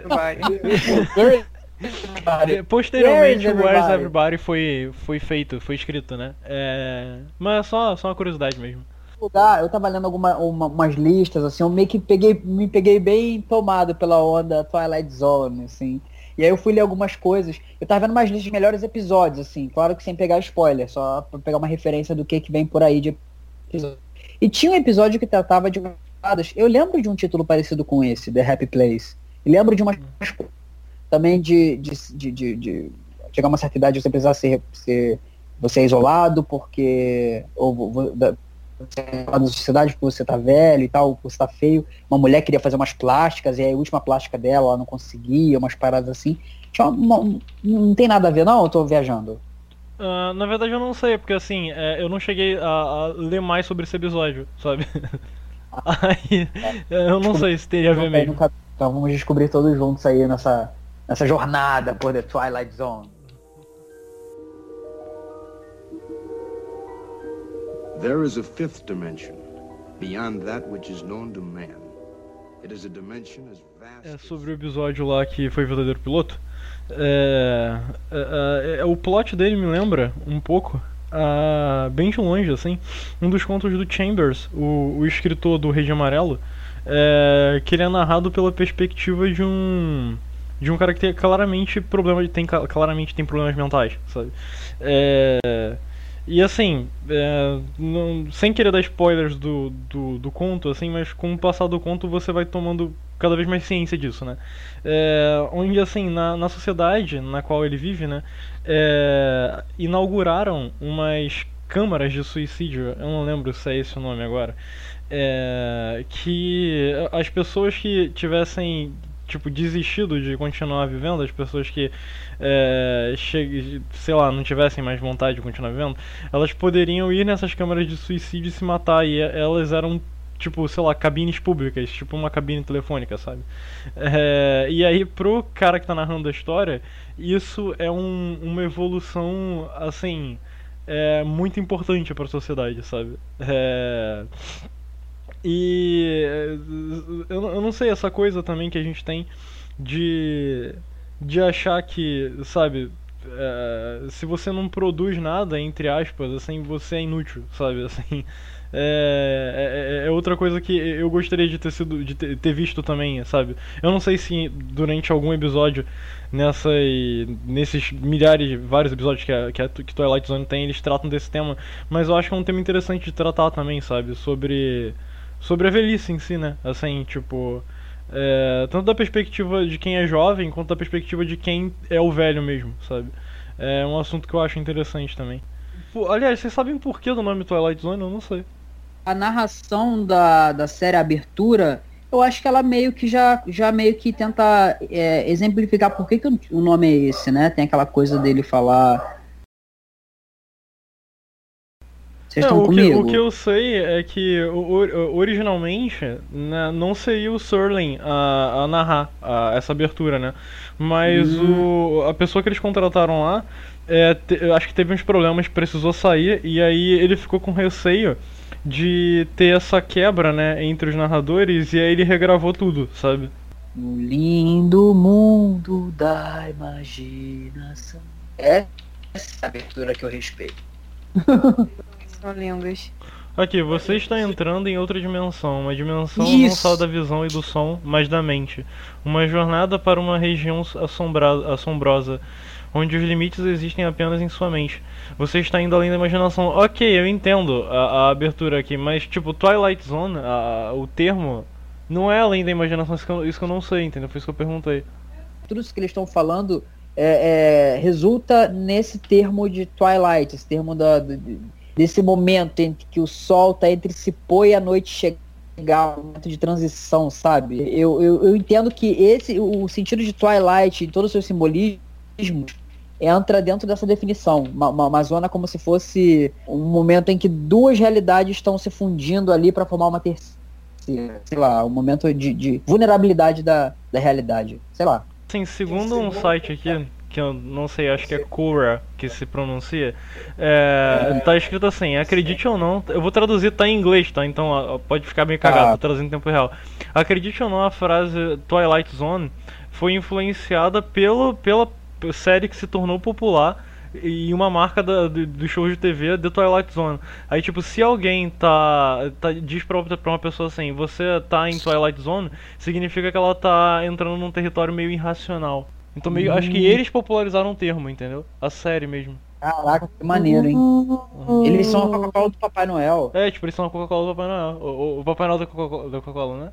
Posteriormente o Where's Everybody foi escrito, né? Mas só uma curiosidade mesmo. Eu tava lendo umas listas, assim, eu meio que me peguei bem tomado pela onda Twilight Zone, assim. E aí eu fui ler algumas coisas. Eu tava vendo umas listas de melhores episódios, assim, claro que sem pegar spoiler, só pra pegar uma referência do que vem por aí de episódio. E tinha um episódio que tratava de fadas. Eu lembro de um título parecido com esse, The Happy Place. E lembro de umas também de chegar a uma certa idade você precisar você é isolado porque você é da sociedade porque você tá velho e tal, você tá feio. Uma mulher queria fazer umas plásticas e aí a última plástica dela ela não conseguia, umas paradas assim. Não tem nada a ver, não? Eu tô viajando. Na verdade eu não sei, porque assim, eu não cheguei a ler mais sobre esse episódio, sabe? Aí, eu não sei se teria a ver mesmo. Então vamos descobrir todos juntos aí nessa jornada por The Twilight Zone. There is a fifth dimension, beyond that which is known to man. It is a dimension as vast sobre o episódio lá que foi o verdadeiro piloto. O plot dele me lembra um pouco, bem de longe, assim, um dos contos do Chambers, o escritor do Rei de Amarelo, que ele é narrado pela perspectiva de um cara que tem claramente tem problemas mentais, sabe? E assim, sem querer dar spoilers do conto, assim, mas com o passar do conto você vai tomando cada vez mais ciência disso, né? Onde, assim, na sociedade na qual ele vive, né, inauguraram umas câmaras de suicídio, eu não lembro se é esse o nome agora, que as pessoas que tivessem desistido de continuar vivendo, as pessoas que sei lá, não tivessem mais vontade de continuar vivendo, elas poderiam ir nessas câmaras de suicídio e se matar, e elas eram sei lá, cabines públicas, tipo uma cabine telefônica, sabe? E aí pro cara que tá narrando a história, isso é uma evolução, assim, muito importante pra sociedade, sabe? E eu não sei, essa coisa também que a gente tem de achar que, sabe, se você não produz nada, entre aspas, assim, você é inútil, sabe, assim. É outra coisa que eu gostaria de ter visto também, sabe. Eu não sei se durante algum episódio nesses vários episódios que Twilight Zone tem, eles tratam desse tema, mas eu acho que é um tema interessante de tratar também, sabe, sobre a velhice em si, né, assim, tanto da perspectiva de quem é jovem, quanto da perspectiva de quem é o velho mesmo, sabe. É um assunto que eu acho interessante também. Aliás, vocês sabem por que do nome Twilight Zone? Eu não sei. A narração da série Abertura, eu acho que ela meio que já meio que tenta exemplificar por que o nome é esse, né? Tem aquela coisa dele falar... Vocês estão comigo? O que eu sei é que originalmente, né, não seria o Serling a narrar essa abertura, né? Mas a pessoa que eles contrataram lá, acho que teve uns problemas, precisou sair, e aí ele ficou com receio de ter essa quebra, né, entre os narradores, e aí ele regravou tudo, sabe? No lindo mundo da imaginação. Essa abertura que eu respeito. São lindos. Aqui, você está entrando em outra dimensão, uma dimensão não só da visão e do som, mas da mente. Uma jornada para uma região assombrosa. onde os limites existem apenas em sua mente. Você está indo além da imaginação. Ok, eu entendo a abertura aqui, mas tipo, Twilight Zone, o termo, não é além da imaginação, isso que eu não sei, entendeu? Foi isso que eu perguntei. Tudo isso que eles estão falando resulta nesse termo de Twilight, esse termo desse momento em que o sol está entre se pôr e a noite chegar, um momento de transição, sabe? Eu entendo que o sentido de Twilight, em todos os seus simbolismos, entra dentro dessa definição. Uma zona como se fosse um momento em que duas realidades estão se fundindo ali para formar uma terceira. Sei lá, um momento de vulnerabilidade da realidade. Sei lá. Sim, segundo um site aqui, que eu não sei, acho que é Quora que se pronuncia, tá escrito assim, acredite ou não, eu vou traduzir, tá em inglês, tá? Então pode ficar meio cagado, tô traduzindo em tempo real. Acredite ou não, a frase Twilight Zone foi influenciada pela série que se tornou popular e uma marca do show de TV The Twilight Zone. Aí tipo, se alguém diz pra uma pessoa assim, você tá em Twilight Zone, significa que ela tá entrando num território meio irracional. Então meio, acho que eles popularizaram o termo, entendeu? A série mesmo. Caraca, que maneiro, hein? Eles são a Coca-Cola do Papai Noel. Tipo, eles são a Coca-Cola do Papai Noel. O Papai Noel da Coca-Cola, né?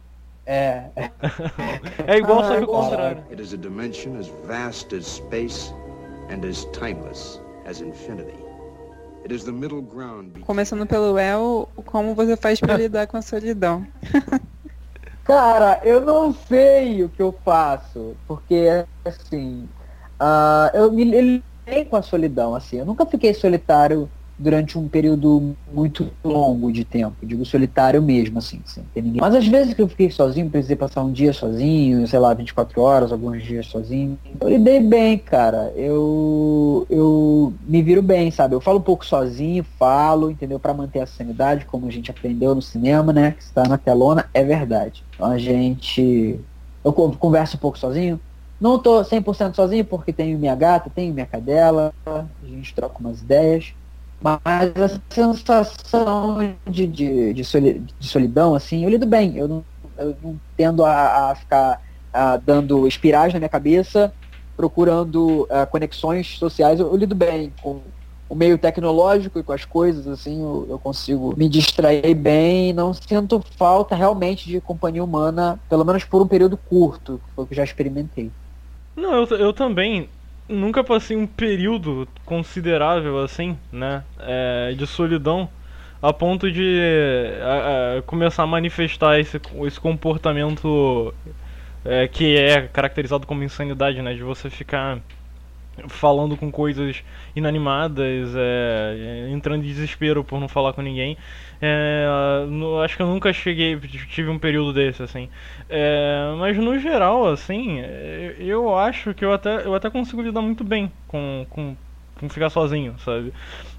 É igual, só que o contrário. It is a dimension as vast as space and as timeless as infinity. It is the middle ground between... Começando pelo El, como você faz pra lidar com a solidão? Cara, eu não sei o que eu faço, porque, assim, eu me lidei com a solidão, assim, eu nunca fiquei solitário durante um período muito longo de tempo, digo solitário mesmo, assim, sem ter ninguém. Mas às vezes que eu fiquei sozinho, precisei passar um dia sozinho, sei lá, 24 horas, alguns dias sozinho, eu lidei bem, cara, eu me viro bem, sabe, eu falo um pouco sozinho, entendeu, pra manter a sanidade, como a gente aprendeu no cinema, né, que está na telona, é verdade. Então eu converso um pouco sozinho, não tô 100% sozinho porque tenho minha gata, tenho minha cadela, a gente troca umas ideias. Mas a sensação de solidão, assim, eu lido bem. Eu não tendo a ficar dando espirais na minha cabeça, procurando conexões sociais. Eu lido bem com o meio tecnológico e com as coisas, assim, eu consigo me distrair bem e não sinto falta realmente de companhia humana, pelo menos por um período curto, que foi o que eu já experimentei. Não, eu também nunca passei um período considerável assim, né, de solidão, a ponto de começar a manifestar esse comportamento que é caracterizado como insanidade, né, de você ficar falando com coisas inanimadas, entrando em desespero por não falar com ninguém. Acho que eu nunca tive um período desse, assim. Mas no geral, assim, eu acho que eu até consigo lidar muito bem com ficar sozinho, sabe?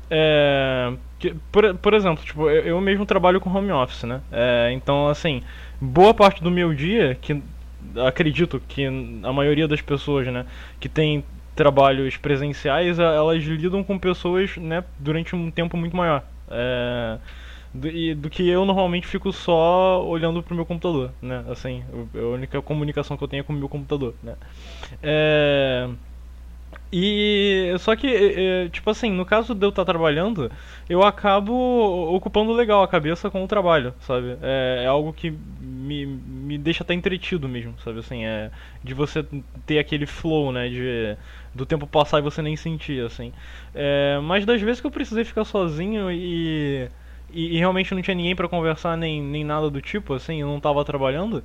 Por exemplo, tipo, eu mesmo trabalho com home office, né? Então, assim, boa parte do meu dia, que acredito que a maioria das pessoas, né, que tem trabalhos presenciais, elas lidam com pessoas, né, durante um tempo muito maior. Do que eu normalmente fico só olhando pro meu computador, né? Assim, a única comunicação que eu tenho é com o meu computador, né? E só que, tipo assim, no caso de eu estar trabalhando, eu acabo ocupando legal a cabeça com o trabalho, sabe? É algo que me deixa até entretido mesmo, sabe? Assim, de você ter aquele flow, né? Do tempo passar e você nem sentir, assim. Mas das vezes que eu precisei ficar sozinho e realmente não tinha ninguém pra conversar nem nada do tipo, assim, eu não tava trabalhando,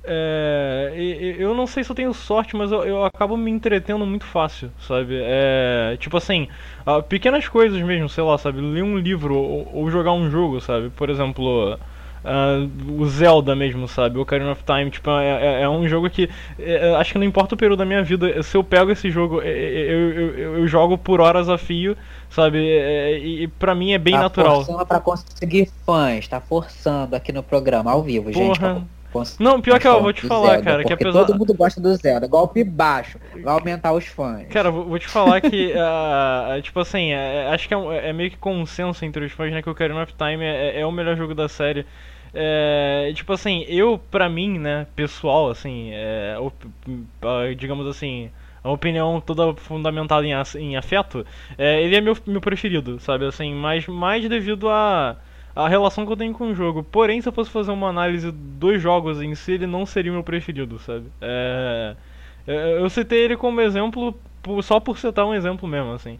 eu não sei se eu tenho sorte, mas eu acabo me entretendo muito fácil, sabe? Tipo assim, pequenas coisas mesmo, sei lá, sabe? Ler um livro ou jogar um jogo, sabe? Por exemplo, o Zelda mesmo, sabe? O Ocarina of Time, tipo, é um jogo que acho que não importa o período da minha vida, se eu pego esse jogo, eu jogo por horas a fio, sabe? E pra mim é bem natural. Tá forçando pra conseguir fãs, tá forçando aqui no programa, ao vivo, gente. Não, pior que eu vou te falar, Zelda, cara, que porque apesar... todo mundo gosta do Zelda, golpe baixo, vai aumentar os fãs. Cara, vou te falar que, tipo assim, acho que é meio que consenso entre os fãs, né, que o Ocarina of Time é o melhor jogo da série. Tipo assim, pra mim, né, pessoal, assim, digamos assim, a opinião toda fundamentada em afeto, ele é meu preferido, sabe? Assim, mais devido a relação que eu tenho com o jogo. Porém, se eu fosse fazer uma análise dos jogos em si, ele não seria o meu preferido, sabe? Eu citei ele como exemplo só por citar um exemplo mesmo, assim.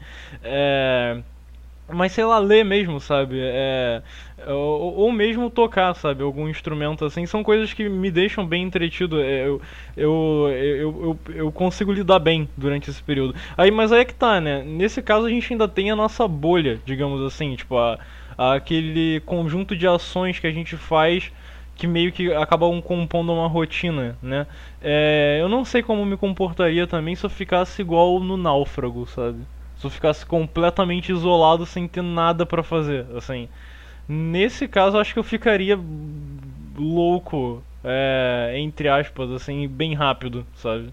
Mas sei lá, ler mesmo, sabe? Ou mesmo tocar, sabe? Algum instrumento assim, são coisas que me deixam bem entretido. Eu consigo lidar bem durante esse período. Mas aí é que tá, né? Nesse caso a gente ainda tem a nossa bolha, digamos assim, tipo, aquele conjunto de ações que a gente faz que meio que acabam compondo uma rotina, né? Eu não sei como me comportaria também se eu ficasse igual no Náufrago, sabe? Se eu ficasse completamente isolado sem ter nada pra fazer, assim. Nesse caso, eu acho que eu ficaria louco, entre aspas, assim, bem rápido, sabe?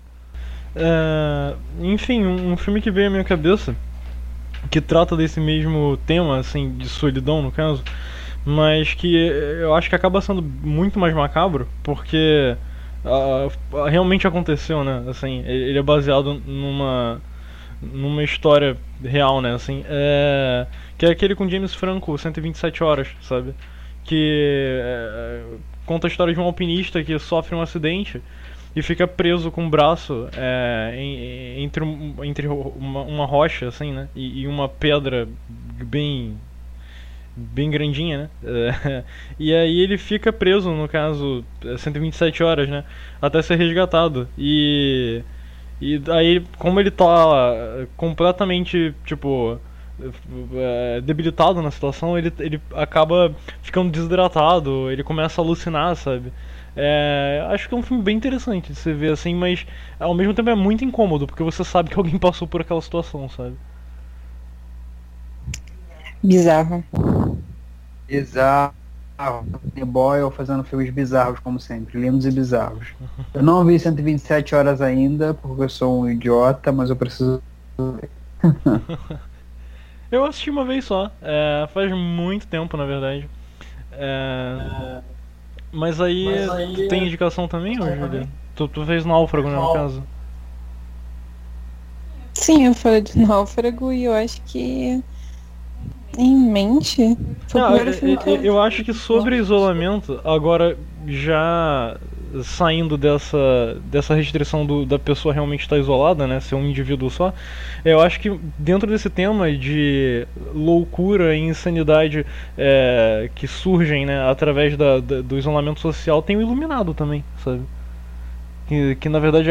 Enfim, um filme que veio à minha cabeça, que trata desse mesmo tema, assim, de solidão, no caso, mas que eu acho que acaba sendo muito mais macabro, porque realmente aconteceu, né? Assim, ele é baseado numa história real, né, assim, que é aquele com James Franco, 127 Horas, sabe, que conta a história de um alpinista que sofre um acidente e fica preso com o braço entre uma rocha, assim, né, e uma pedra bem grandinha, né? E aí ele fica preso, no caso, 127 horas, né, até ser resgatado. E aí, como ele tá completamente, tipo, debilitado na situação, ele acaba ficando desidratado, ele começa a alucinar, sabe? Acho que é um filme bem interessante de se ver assim, mas ao mesmo tempo é muito incômodo, porque você sabe que alguém passou por aquela situação, sabe? Bizarro. The Boyle fazendo filmes bizarros, como sempre, lindos e bizarros. Eu não vi 127 horas ainda, porque eu sou um idiota, mas eu preciso ver. Eu assisti uma vez só, faz muito tempo, na verdade. Mas aí tu tem indicação também, ou Julia? Tu fez Náufrago, né, no caso? Sim, eu falei do Náufrago e eu acho que em mente foi o primeiro filme que eu acho que sobre isolamento, agora já saindo dessa restrição da pessoa realmente estar isolada, né, ser um indivíduo só, eu acho que dentro desse tema de loucura e insanidade que surgem, né, através do isolamento social, tem o Iluminado também, sabe? Que na verdade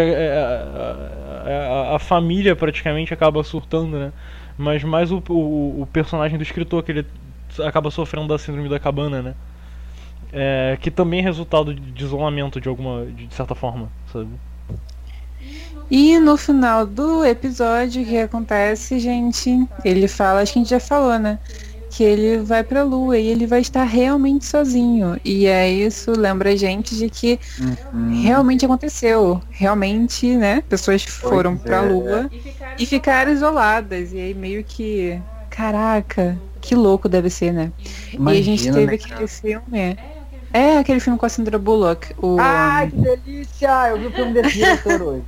a família praticamente acaba surtando, né? Mas mais o personagem do escritor, que ele acaba sofrendo da síndrome da cabana, né? Que também é resultado de isolamento de certa forma, sabe? E no final do episódio, o que acontece, gente? Ele fala, acho que a gente já falou, né? Que ele vai pra Lua e ele vai estar realmente sozinho. E isso lembra a gente de que realmente aconteceu. Realmente, né? Pessoas foram pra Lua e ficaram isoladas. E aí meio que, caraca, que louco deve ser, né? Imagina, e a gente teve aquele filme. Aquele filme com a Sandra Bullock. Ai, que delícia! Eu vi o filme desse diretor hoje.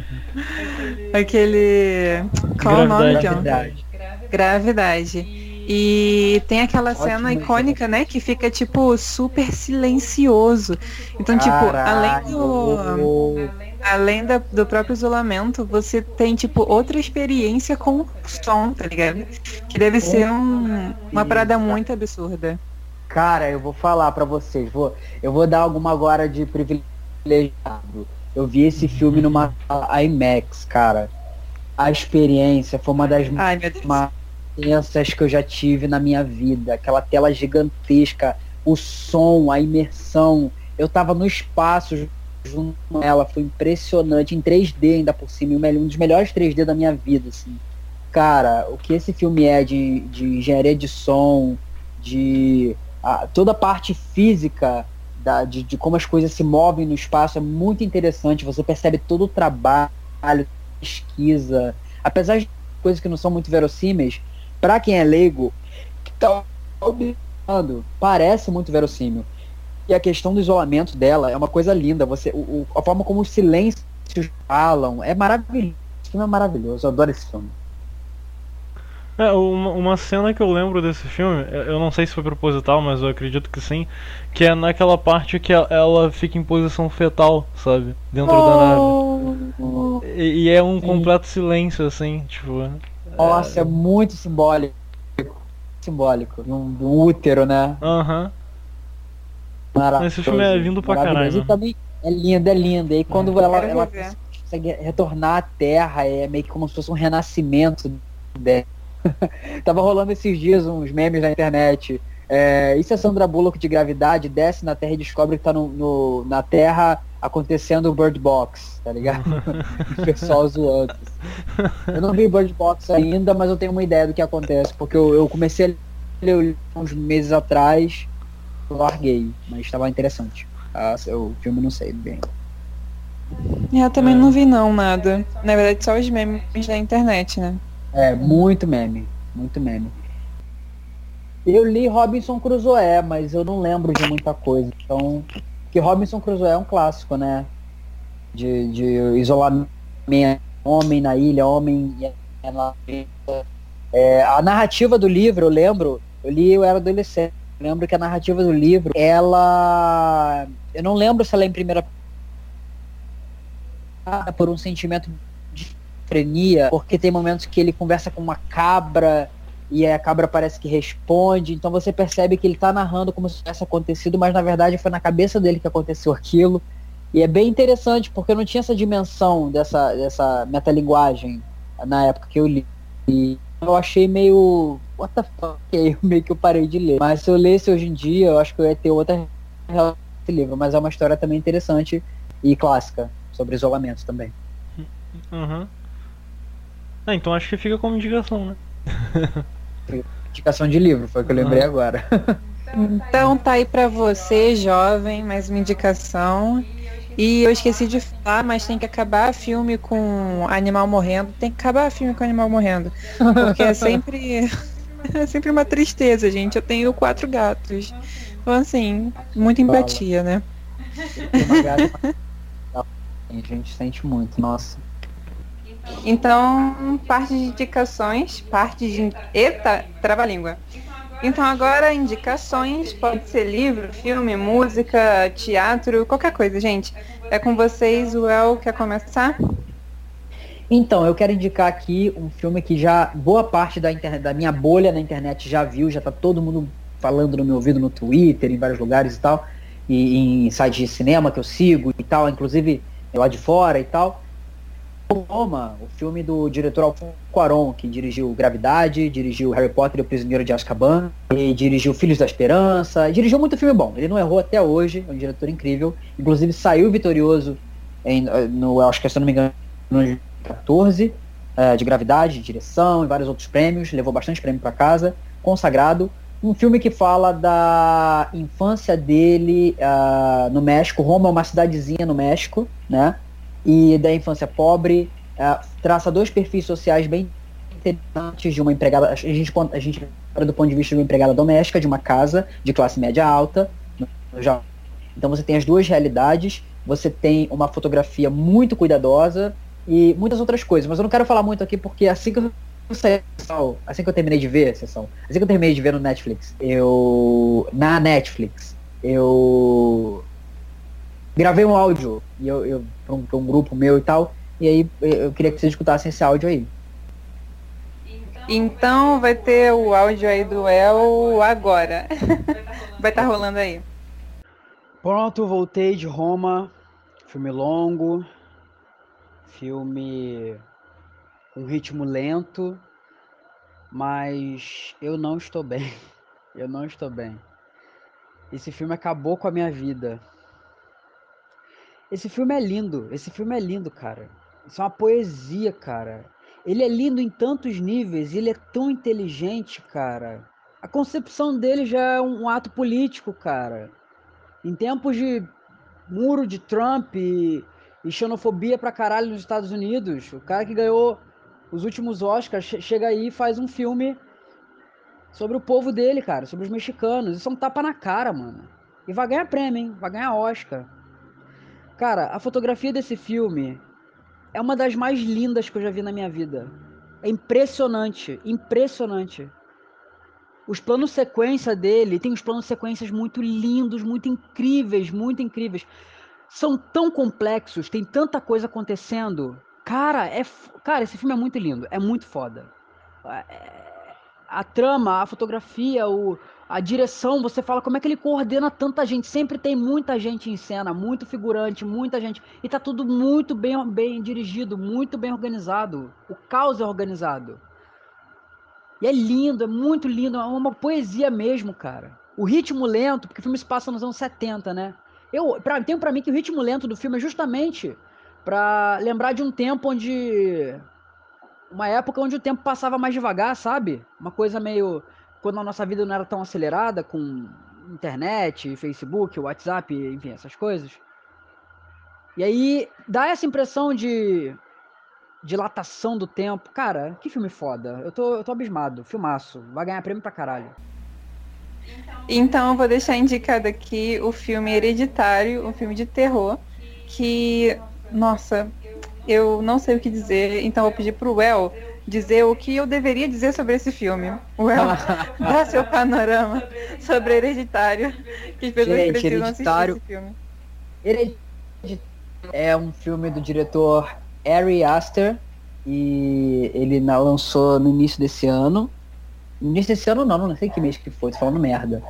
Aquele... Qual o nome, John? Gravidade. E tem aquela cena icônica, né? Que fica, tipo, super silencioso. Então, caralho, tipo, além do próprio isolamento, você tem, tipo, outra experiência com o som, tá ligado? Que deve ser uma parada muito absurda. Cara, eu vou falar pra vocês. Eu vou dar alguma agora de privilegiado. Eu vi esse filme numa IMAX, cara. A experiência foi uma das mais intensas que eu já tive na minha vida. Aquela tela gigantesca, o som, a imersão. Eu tava no espaço junto com ela, foi impressionante, em 3D ainda por cima, um dos melhores 3D da minha vida, assim. Cara, o que esse filme é de engenharia de som, de toda a parte física de como as coisas se movem no espaço é muito interessante. Você percebe todo o trabalho, pesquisa, apesar de coisas que não são muito verossímeis, pra quem é leigo, que tá observando, parece muito verossímil. E a questão do isolamento dela é uma coisa linda. A forma como os silêncios falam é maravilhoso. filme é maravilhoso, eu adoro esse filme. Uma cena que eu lembro desse filme, eu não sei se foi proposital, mas eu acredito que sim, que é naquela parte que ela fica em posição fetal, sabe? Dentro da nave. E é um completo silêncio, assim, tipo. Nossa, é muito simbólico. Simbólico. Do útero, né? Aham. Esse filme é lindo pra caralho. E também é lindo, é lindo. E aí quando ela consegue retornar à Terra, é meio que como se fosse um renascimento dela. Tava rolando esses dias uns memes na internet. E se a Sandra Bullock de Gravidade desce na Terra e descobre que tá na Terra acontecendo o Bird Box, tá ligado? O pessoal zoando. Eu não vi Bird Box ainda, mas eu tenho uma ideia do que acontece, porque eu comecei a ler uns meses atrás, eu larguei, mas estava interessante. O filme não sei bem. Eu também não vi nada. Na verdade, só os memes da internet, né? Muito meme, muito meme. Eu li Robinson Crusoe, mas eu não lembro de muita coisa. Então, que Robinson Crusoe é um clássico, né? De isolamento, homem na ilha, homem na ilha. A narrativa do livro, eu li, eu era adolescente. Eu lembro que a narrativa do livro, eu não lembro se ela é em primeira por um sentimento de esquizofrenia, porque tem momentos que ele conversa com uma cabra e a cabra parece que responde, então você percebe que ele tá narrando como se tivesse acontecido, mas na verdade foi na cabeça dele que aconteceu aquilo. E é bem interessante, porque eu não tinha essa dimensão dessa metalinguagem na época que eu li. E eu achei meio... what the fuck? Aí meio que eu parei de ler. Mas se eu lesse hoje em dia, eu acho que eu ia ter outra relação com esse livro. Mas é uma história também interessante e clássica, sobre isolamento também. Uhum. Então acho que fica como indicação, né? Indicação de livro, foi o que eu lembrei agora. Então tá aí pra você, jovem, mais uma indicação. E eu esqueci de falar, mas tem que acabar filme com animal morrendo. Tem que acabar filme com animal morrendo. Porque é sempre uma tristeza, gente. Eu tenho 4 gatos. Então, assim, muita empatia, né? Uma gata, a gente sente muito, nossa. Então, parte de indicações, Eita, trava-língua. Então agora indicações, pode ser livro, filme, música, teatro, qualquer coisa, gente. É com vocês, o El quer começar? Então, eu quero indicar aqui um filme que já boa parte da minha bolha na internet já viu, já tá todo mundo falando no meu ouvido no Twitter, em vários lugares e tal, e em sites de cinema que eu sigo e tal, inclusive lá de fora e tal. Roma, o filme do diretor Alfonso Cuarón, que dirigiu Gravidade, dirigiu Harry Potter e o Prisioneiro de Azkaban, e dirigiu Filhos da Esperança, dirigiu muito filme bom, ele não errou até hoje, é um diretor incrível, inclusive saiu vitorioso acho que se eu não me engano, no 2014, de Gravidade, de direção e vários outros prêmios, levou bastante prêmio para casa, consagrado, um filme que fala da infância dele no México. Roma é uma cidadezinha no México, né? E da infância pobre, traça 2 perfis sociais bem interessantes de uma empregada, a gente do ponto de vista de uma empregada doméstica, de uma casa de classe média alta, então você tem as 2 realidades, você tem uma fotografia muito cuidadosa e muitas outras coisas, mas eu não quero falar muito aqui porque assim que eu terminei de ver no Netflix, na Netflix, eu gravei um áudio e eu pra um grupo meu e tal, e aí eu queria que vocês escutassem esse áudio aí. Então vai ter o áudio aí do El agora. Vai estar rolando aí. Pronto, voltei de Roma. Filme longo, filme com ritmo lento, mas eu não estou bem. Eu não estou bem. Esse filme acabou com a minha vida. Esse filme é lindo, cara. Isso é uma poesia, cara. Ele é lindo em tantos níveis, ele é tão inteligente, cara. A concepção dele já é um ato político, cara. Em tempos de muro de Trump e xenofobia pra caralho nos Estados Unidos, o cara que ganhou os últimos Oscars chega aí e faz um filme sobre o povo dele, cara, sobre os mexicanos. Isso é um tapa na cara, mano. E vai ganhar prêmio, hein? Vai ganhar Oscar. Cara, a fotografia desse filme é uma das mais lindas que eu já vi na minha vida. É impressionante, impressionante. Os planos sequência dele, tem uns planos sequências muito lindos, muito incríveis, muito incríveis. São tão complexos, tem tanta coisa acontecendo. Cara, cara, esse filme é muito lindo, é muito foda. A trama, a fotografia, a direção, você fala como é que ele coordena tanta gente. Sempre tem muita gente em cena, muito figurante, muita gente. E tá tudo muito bem dirigido, muito bem organizado. O caos é organizado. E é lindo, é muito lindo, é uma poesia mesmo, cara. O ritmo lento, porque o filme se passa nos anos 70, né? Tenho pra mim que o ritmo lento do filme é justamente pra lembrar de um tempo onde... Uma época onde o tempo passava mais devagar, sabe? Uma coisa meio... Quando a nossa vida não era tão acelerada, com internet, Facebook, WhatsApp, enfim, essas coisas. E aí, dá essa impressão de dilatação do tempo. Cara, que filme foda. Eu tô abismado. Filmaço. Vai ganhar prêmio pra caralho. Então eu vou deixar indicado aqui o filme Hereditário, um filme de terror, que, nossa, eu não sei o que dizer, então eu vou pedir pro El dizer o que eu deveria dizer sobre esse filme. O El dá seu panorama sobre Hereditário, que as pessoas precisam assistir esse filme. Hereditário é um filme do diretor Ari Aster, e ele lançou no início desse ano. No início desse ano não sei que mês que foi, tô falando merda.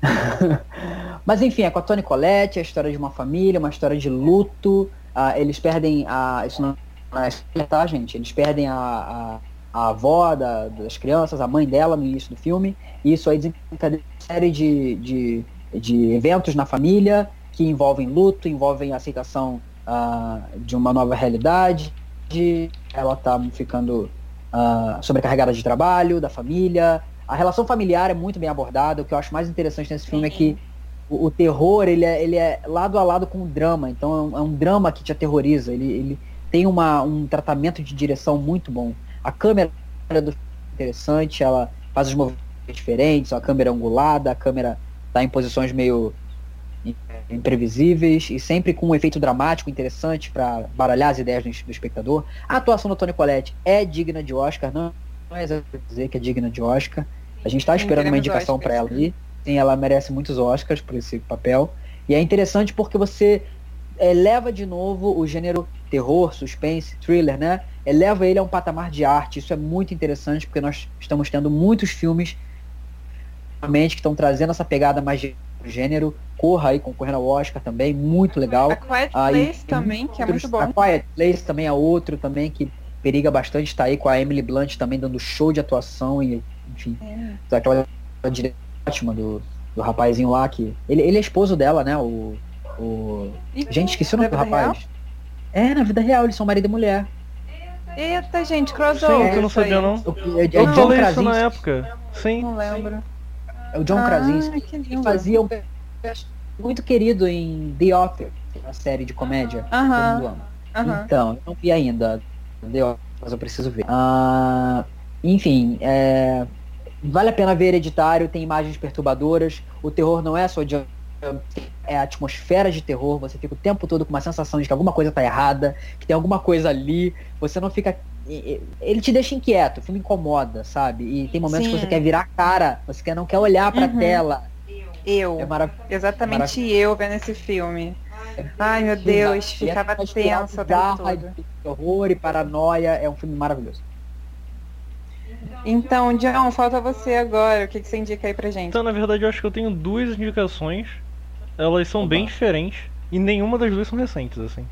Mas enfim, é com a Toni Collette, é a história de uma família, uma história de luto. Eles perdem isso não é, tá, gente? Eles perdem a avó das crianças, a mãe dela no início do filme. E isso aí desencadeia uma série de eventos na família que envolvem luto, envolvem a aceitação de uma nova realidade. Ela tá ficando sobrecarregada de trabalho, da família. A relação familiar é muito bem abordada. O que eu acho mais interessante nesse filme é que o terror, ele é lado a lado com o drama. Então é um drama que te aterroriza. Ele tem um tratamento de direção muito bom. A câmera do filme é interessante, ela faz os movimentos diferentes, a câmera é angulada, a câmera tá em posições meio imprevisíveis e sempre com um efeito dramático interessante para baralhar as ideias do espectador. A atuação da Toni Collette é digna de Oscar, não é dizer que é digna de Oscar. A gente está esperando uma indicação para ela ali. Sim, ela merece muitos Oscars por esse papel. E é interessante porque você eleva de novo o gênero terror, suspense, thriller, né? Eleva ele a um patamar de arte. Isso é muito interessante porque nós estamos tendo muitos filmes que estão trazendo essa pegada mais de gênero. Corra aí, concorrendo ao Oscar também, muito legal. A Quiet Place também, que é muito bom. A Quiet Place também é outro também que periga bastante, está aí com a Emily Blunt também dando show de atuação e, enfim, aquela direção ótima do rapazinho lá que... Ele é esposo dela, né? Gente, esqueci o nome do rapaz. Real? Na vida real, eles são marido e mulher. Eita, gente, crossover. Sim, eu não sabia não. Eu falei isso na época. Sim. Não lembro. É o John Krasinski, que fazia um muito querido em The Office, uma série de comédia. Então, eu não vi ainda The Office, mas eu preciso ver. Enfim, vale a pena ver Hereditário, tem imagens perturbadoras, o terror não é só de... É a atmosfera de terror, você fica o tempo todo com uma sensação de que alguma coisa tá errada, que tem alguma coisa ali, você não fica... Ele te deixa inquieto, o filme incomoda, sabe? E tem momentos que você quer virar a cara, você não quer olhar pra tela. Exatamente eu vendo esse filme. Ai, meu Deus, ficava tensa o tempo todo. Horror e paranoia, é um filme maravilhoso. Então, John, falta você agora. O que você indica aí pra gente? Então, na verdade, eu acho que eu tenho duas indicações. Elas são bem diferentes. E nenhuma das duas são recentes, assim.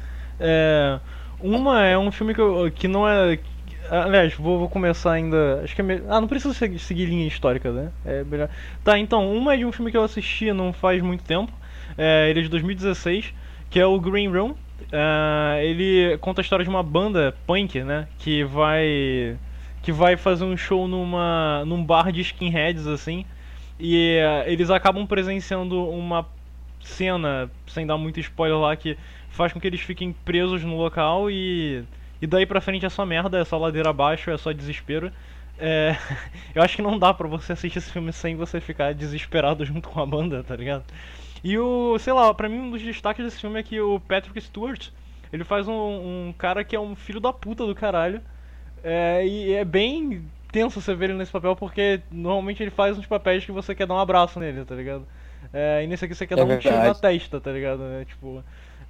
Uma é um filme que não é... Aliás, vou começar ainda... Acho que não preciso seguir linha histórica, né? Tá, então, uma é de um filme que eu assisti não faz muito tempo. Ele é de 2016, que é o Green Room. Ele conta a história de uma banda punk, né? Que vai fazer um show num bar de skinheads, assim. E eles acabam presenciando uma cena, sem dar muito spoiler lá, que faz com que eles fiquem presos no local e daí pra frente é só merda, é só ladeira abaixo, é só desespero. Eu acho que não dá pra você assistir esse filme sem você ficar desesperado junto com a banda, tá ligado? E sei lá, pra mim um dos destaques desse filme é que o Patrick Stewart Ele faz um cara que é um filho da puta do caralho. E é bem tenso você ver ele nesse papel, porque normalmente ele faz uns papéis que você quer dar um abraço nele, tá ligado? E nesse aqui você quer dar um tiro na testa, tá ligado? Tipo,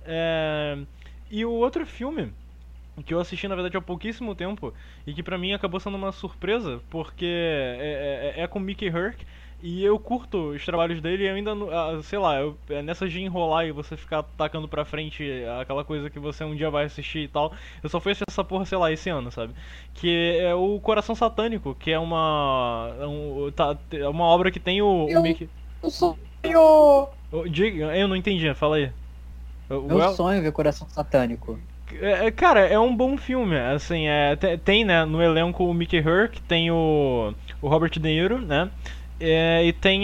e o outro filme que eu assisti na verdade há pouquíssimo tempo e que pra mim acabou sendo uma surpresa, porque é com Mickey Herc. E eu curto os trabalhos dele e eu ainda, sei lá, nessa de enrolar e você ficar tacando pra frente aquela coisa que você um dia vai assistir e tal, eu só fui assistir essa porra, sei lá, esse ano, sabe? Que é o Coração Satânico, que é uma obra que tem o Mickey... Diga, eu não entendi, fala aí. Meu sonho ver Coração Satânico. Cara, é um bom filme, assim, tem, né, no elenco o Mickey Herc, tem o Robert De Niro, né? E tem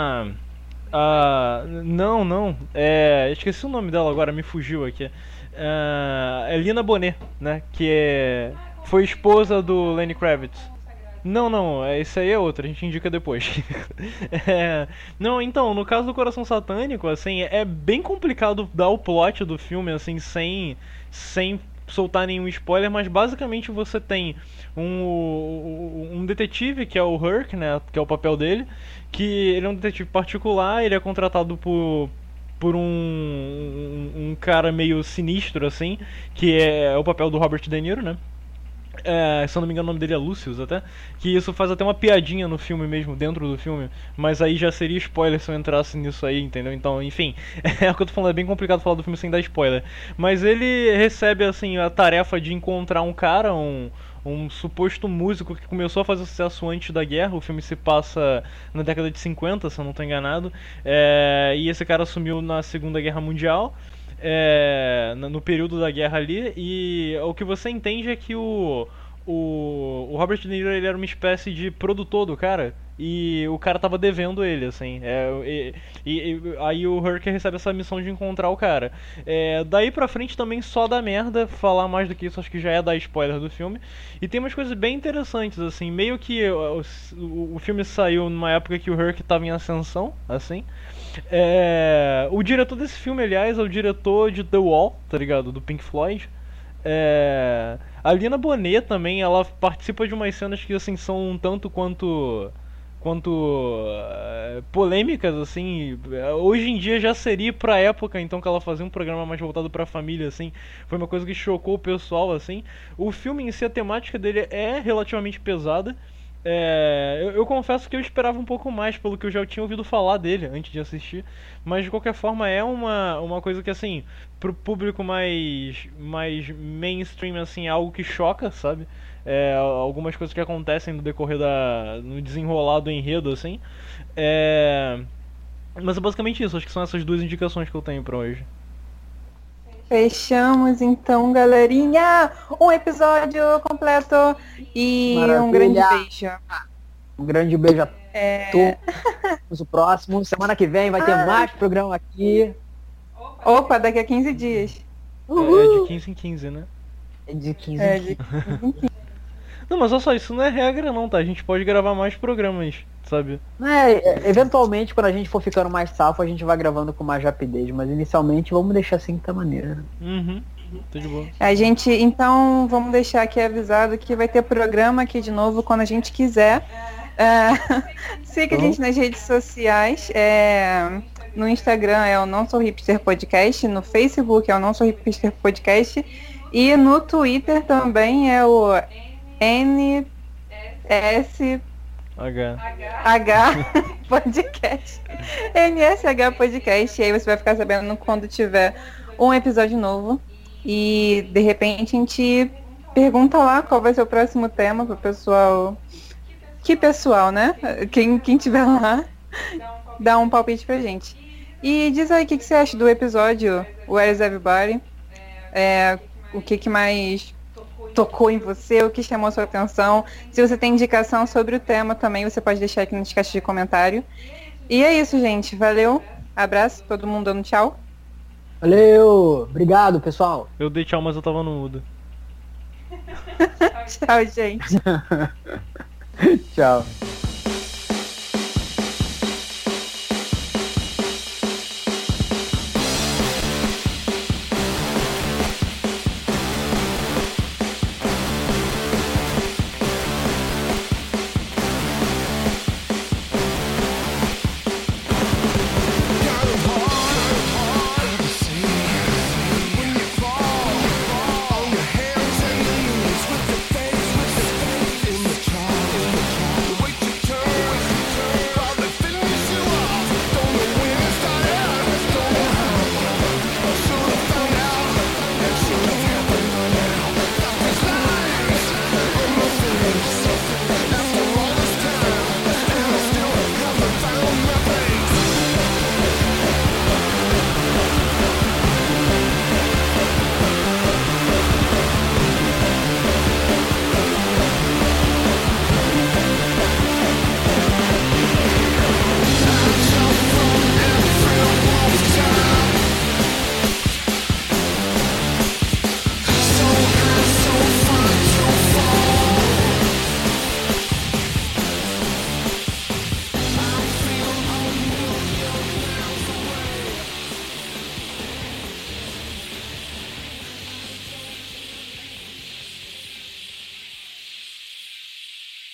não, esqueci o nome dela agora, me fugiu aqui. É Lina Bonet, né? Que foi esposa do Lenny Kravitz. Não, isso aí é outra, a gente indica depois. Não, então, no caso do Coração Satânico, assim, é bem complicado dar o plot do filme, assim, sem soltar nenhum spoiler, mas basicamente você tem um detetive, que é o Herc, né, que é o papel dele, que ele é um detetive particular, ele é contratado por um cara meio sinistro, assim, que é o papel do Robert De Niro, né? Se eu não me engano o nome dele é Lucius até. Que isso faz até uma piadinha no filme mesmo, dentro do filme. Mas aí já seria spoiler se eu entrasse nisso aí, entendeu? Então, enfim, é o que eu tô falando, é bem complicado falar do filme sem dar spoiler. Mas ele recebe, assim, a tarefa de encontrar um cara, um suposto músico que começou a fazer sucesso antes da guerra. O filme se passa na década de 50, se eu não tô enganado. E esse cara sumiu na Segunda Guerra Mundial. No período da guerra ali, e o que você entende é que o Robert De Niro, ele era uma espécie de produtor do cara, e o cara tava devendo ele, assim, aí o Herc recebe essa missão de encontrar o cara. Daí pra frente também só dá merda, falar mais do que isso acho que já é dar spoiler do filme, e tem umas coisas bem interessantes, assim, meio que o filme saiu numa época que o Herc tava em ascensão, assim. O diretor desse filme, aliás, é o diretor de The Wall, tá ligado? Do Pink Floyd. A Lina Bonet também, ela participa de umas cenas que, assim, são um tanto quanto polêmicas, assim. Hoje em dia já seria pra época, então, que ela fazia um programa mais voltado pra família, assim. Foi uma coisa que chocou o pessoal, assim. O filme em si, a temática dele é relativamente pesada. Eu confesso que eu esperava um pouco mais, pelo que eu já tinha ouvido falar dele antes de assistir, mas de qualquer forma é uma coisa que, assim, pro público mais mainstream, assim, é algo que choca, sabe? Algumas coisas que acontecem no decorrer no desenrolar do enredo, assim. Mas é basicamente isso, acho que são essas duas indicações que eu tenho pra hoje. Fechamos então, galerinha, um episódio completo e Maravilha. Um grande beijo. Um grande beijo a todos. O próximo, semana que vem vai ter mais programa aqui. Opa, daqui a 15 dias. É de 15 em 15, né? É de 15 em 15. Não, mas olha só, isso não é regra não, tá? A gente pode gravar mais programas, sabe? Eventualmente, quando a gente for ficando mais safo, a gente vai gravando com mais rapidez, mas inicialmente vamos deixar assim da maneira. Uhum, tá de boa. A gente, então, vamos deixar aqui avisado que vai ter programa aqui de novo quando a gente quiser. Siga a gente nas redes sociais. No Instagram é o Não Sou Hipster Podcast, no Facebook é o Não Sou Hipster Podcast e no Twitter também é o NSH Podcast. NSH Podcast. E aí você vai ficar sabendo quando tiver um episódio novo. E de repente a gente pergunta lá qual vai ser o próximo tema pro pessoal. Que pessoal, né? Quem tiver lá, dá um palpite pra gente. E diz aí o que você acha do episódio Where is Everybody? O que mais tocou em você, o que chamou sua atenção. Se você tem indicação sobre o tema também, você pode deixar aqui nas caixas de comentário. E é isso, gente. Valeu. Abraço. Todo mundo dando tchau. Valeu. Obrigado, pessoal. Eu dei tchau, mas eu tava no mudo. Tchau, gente. Tchau.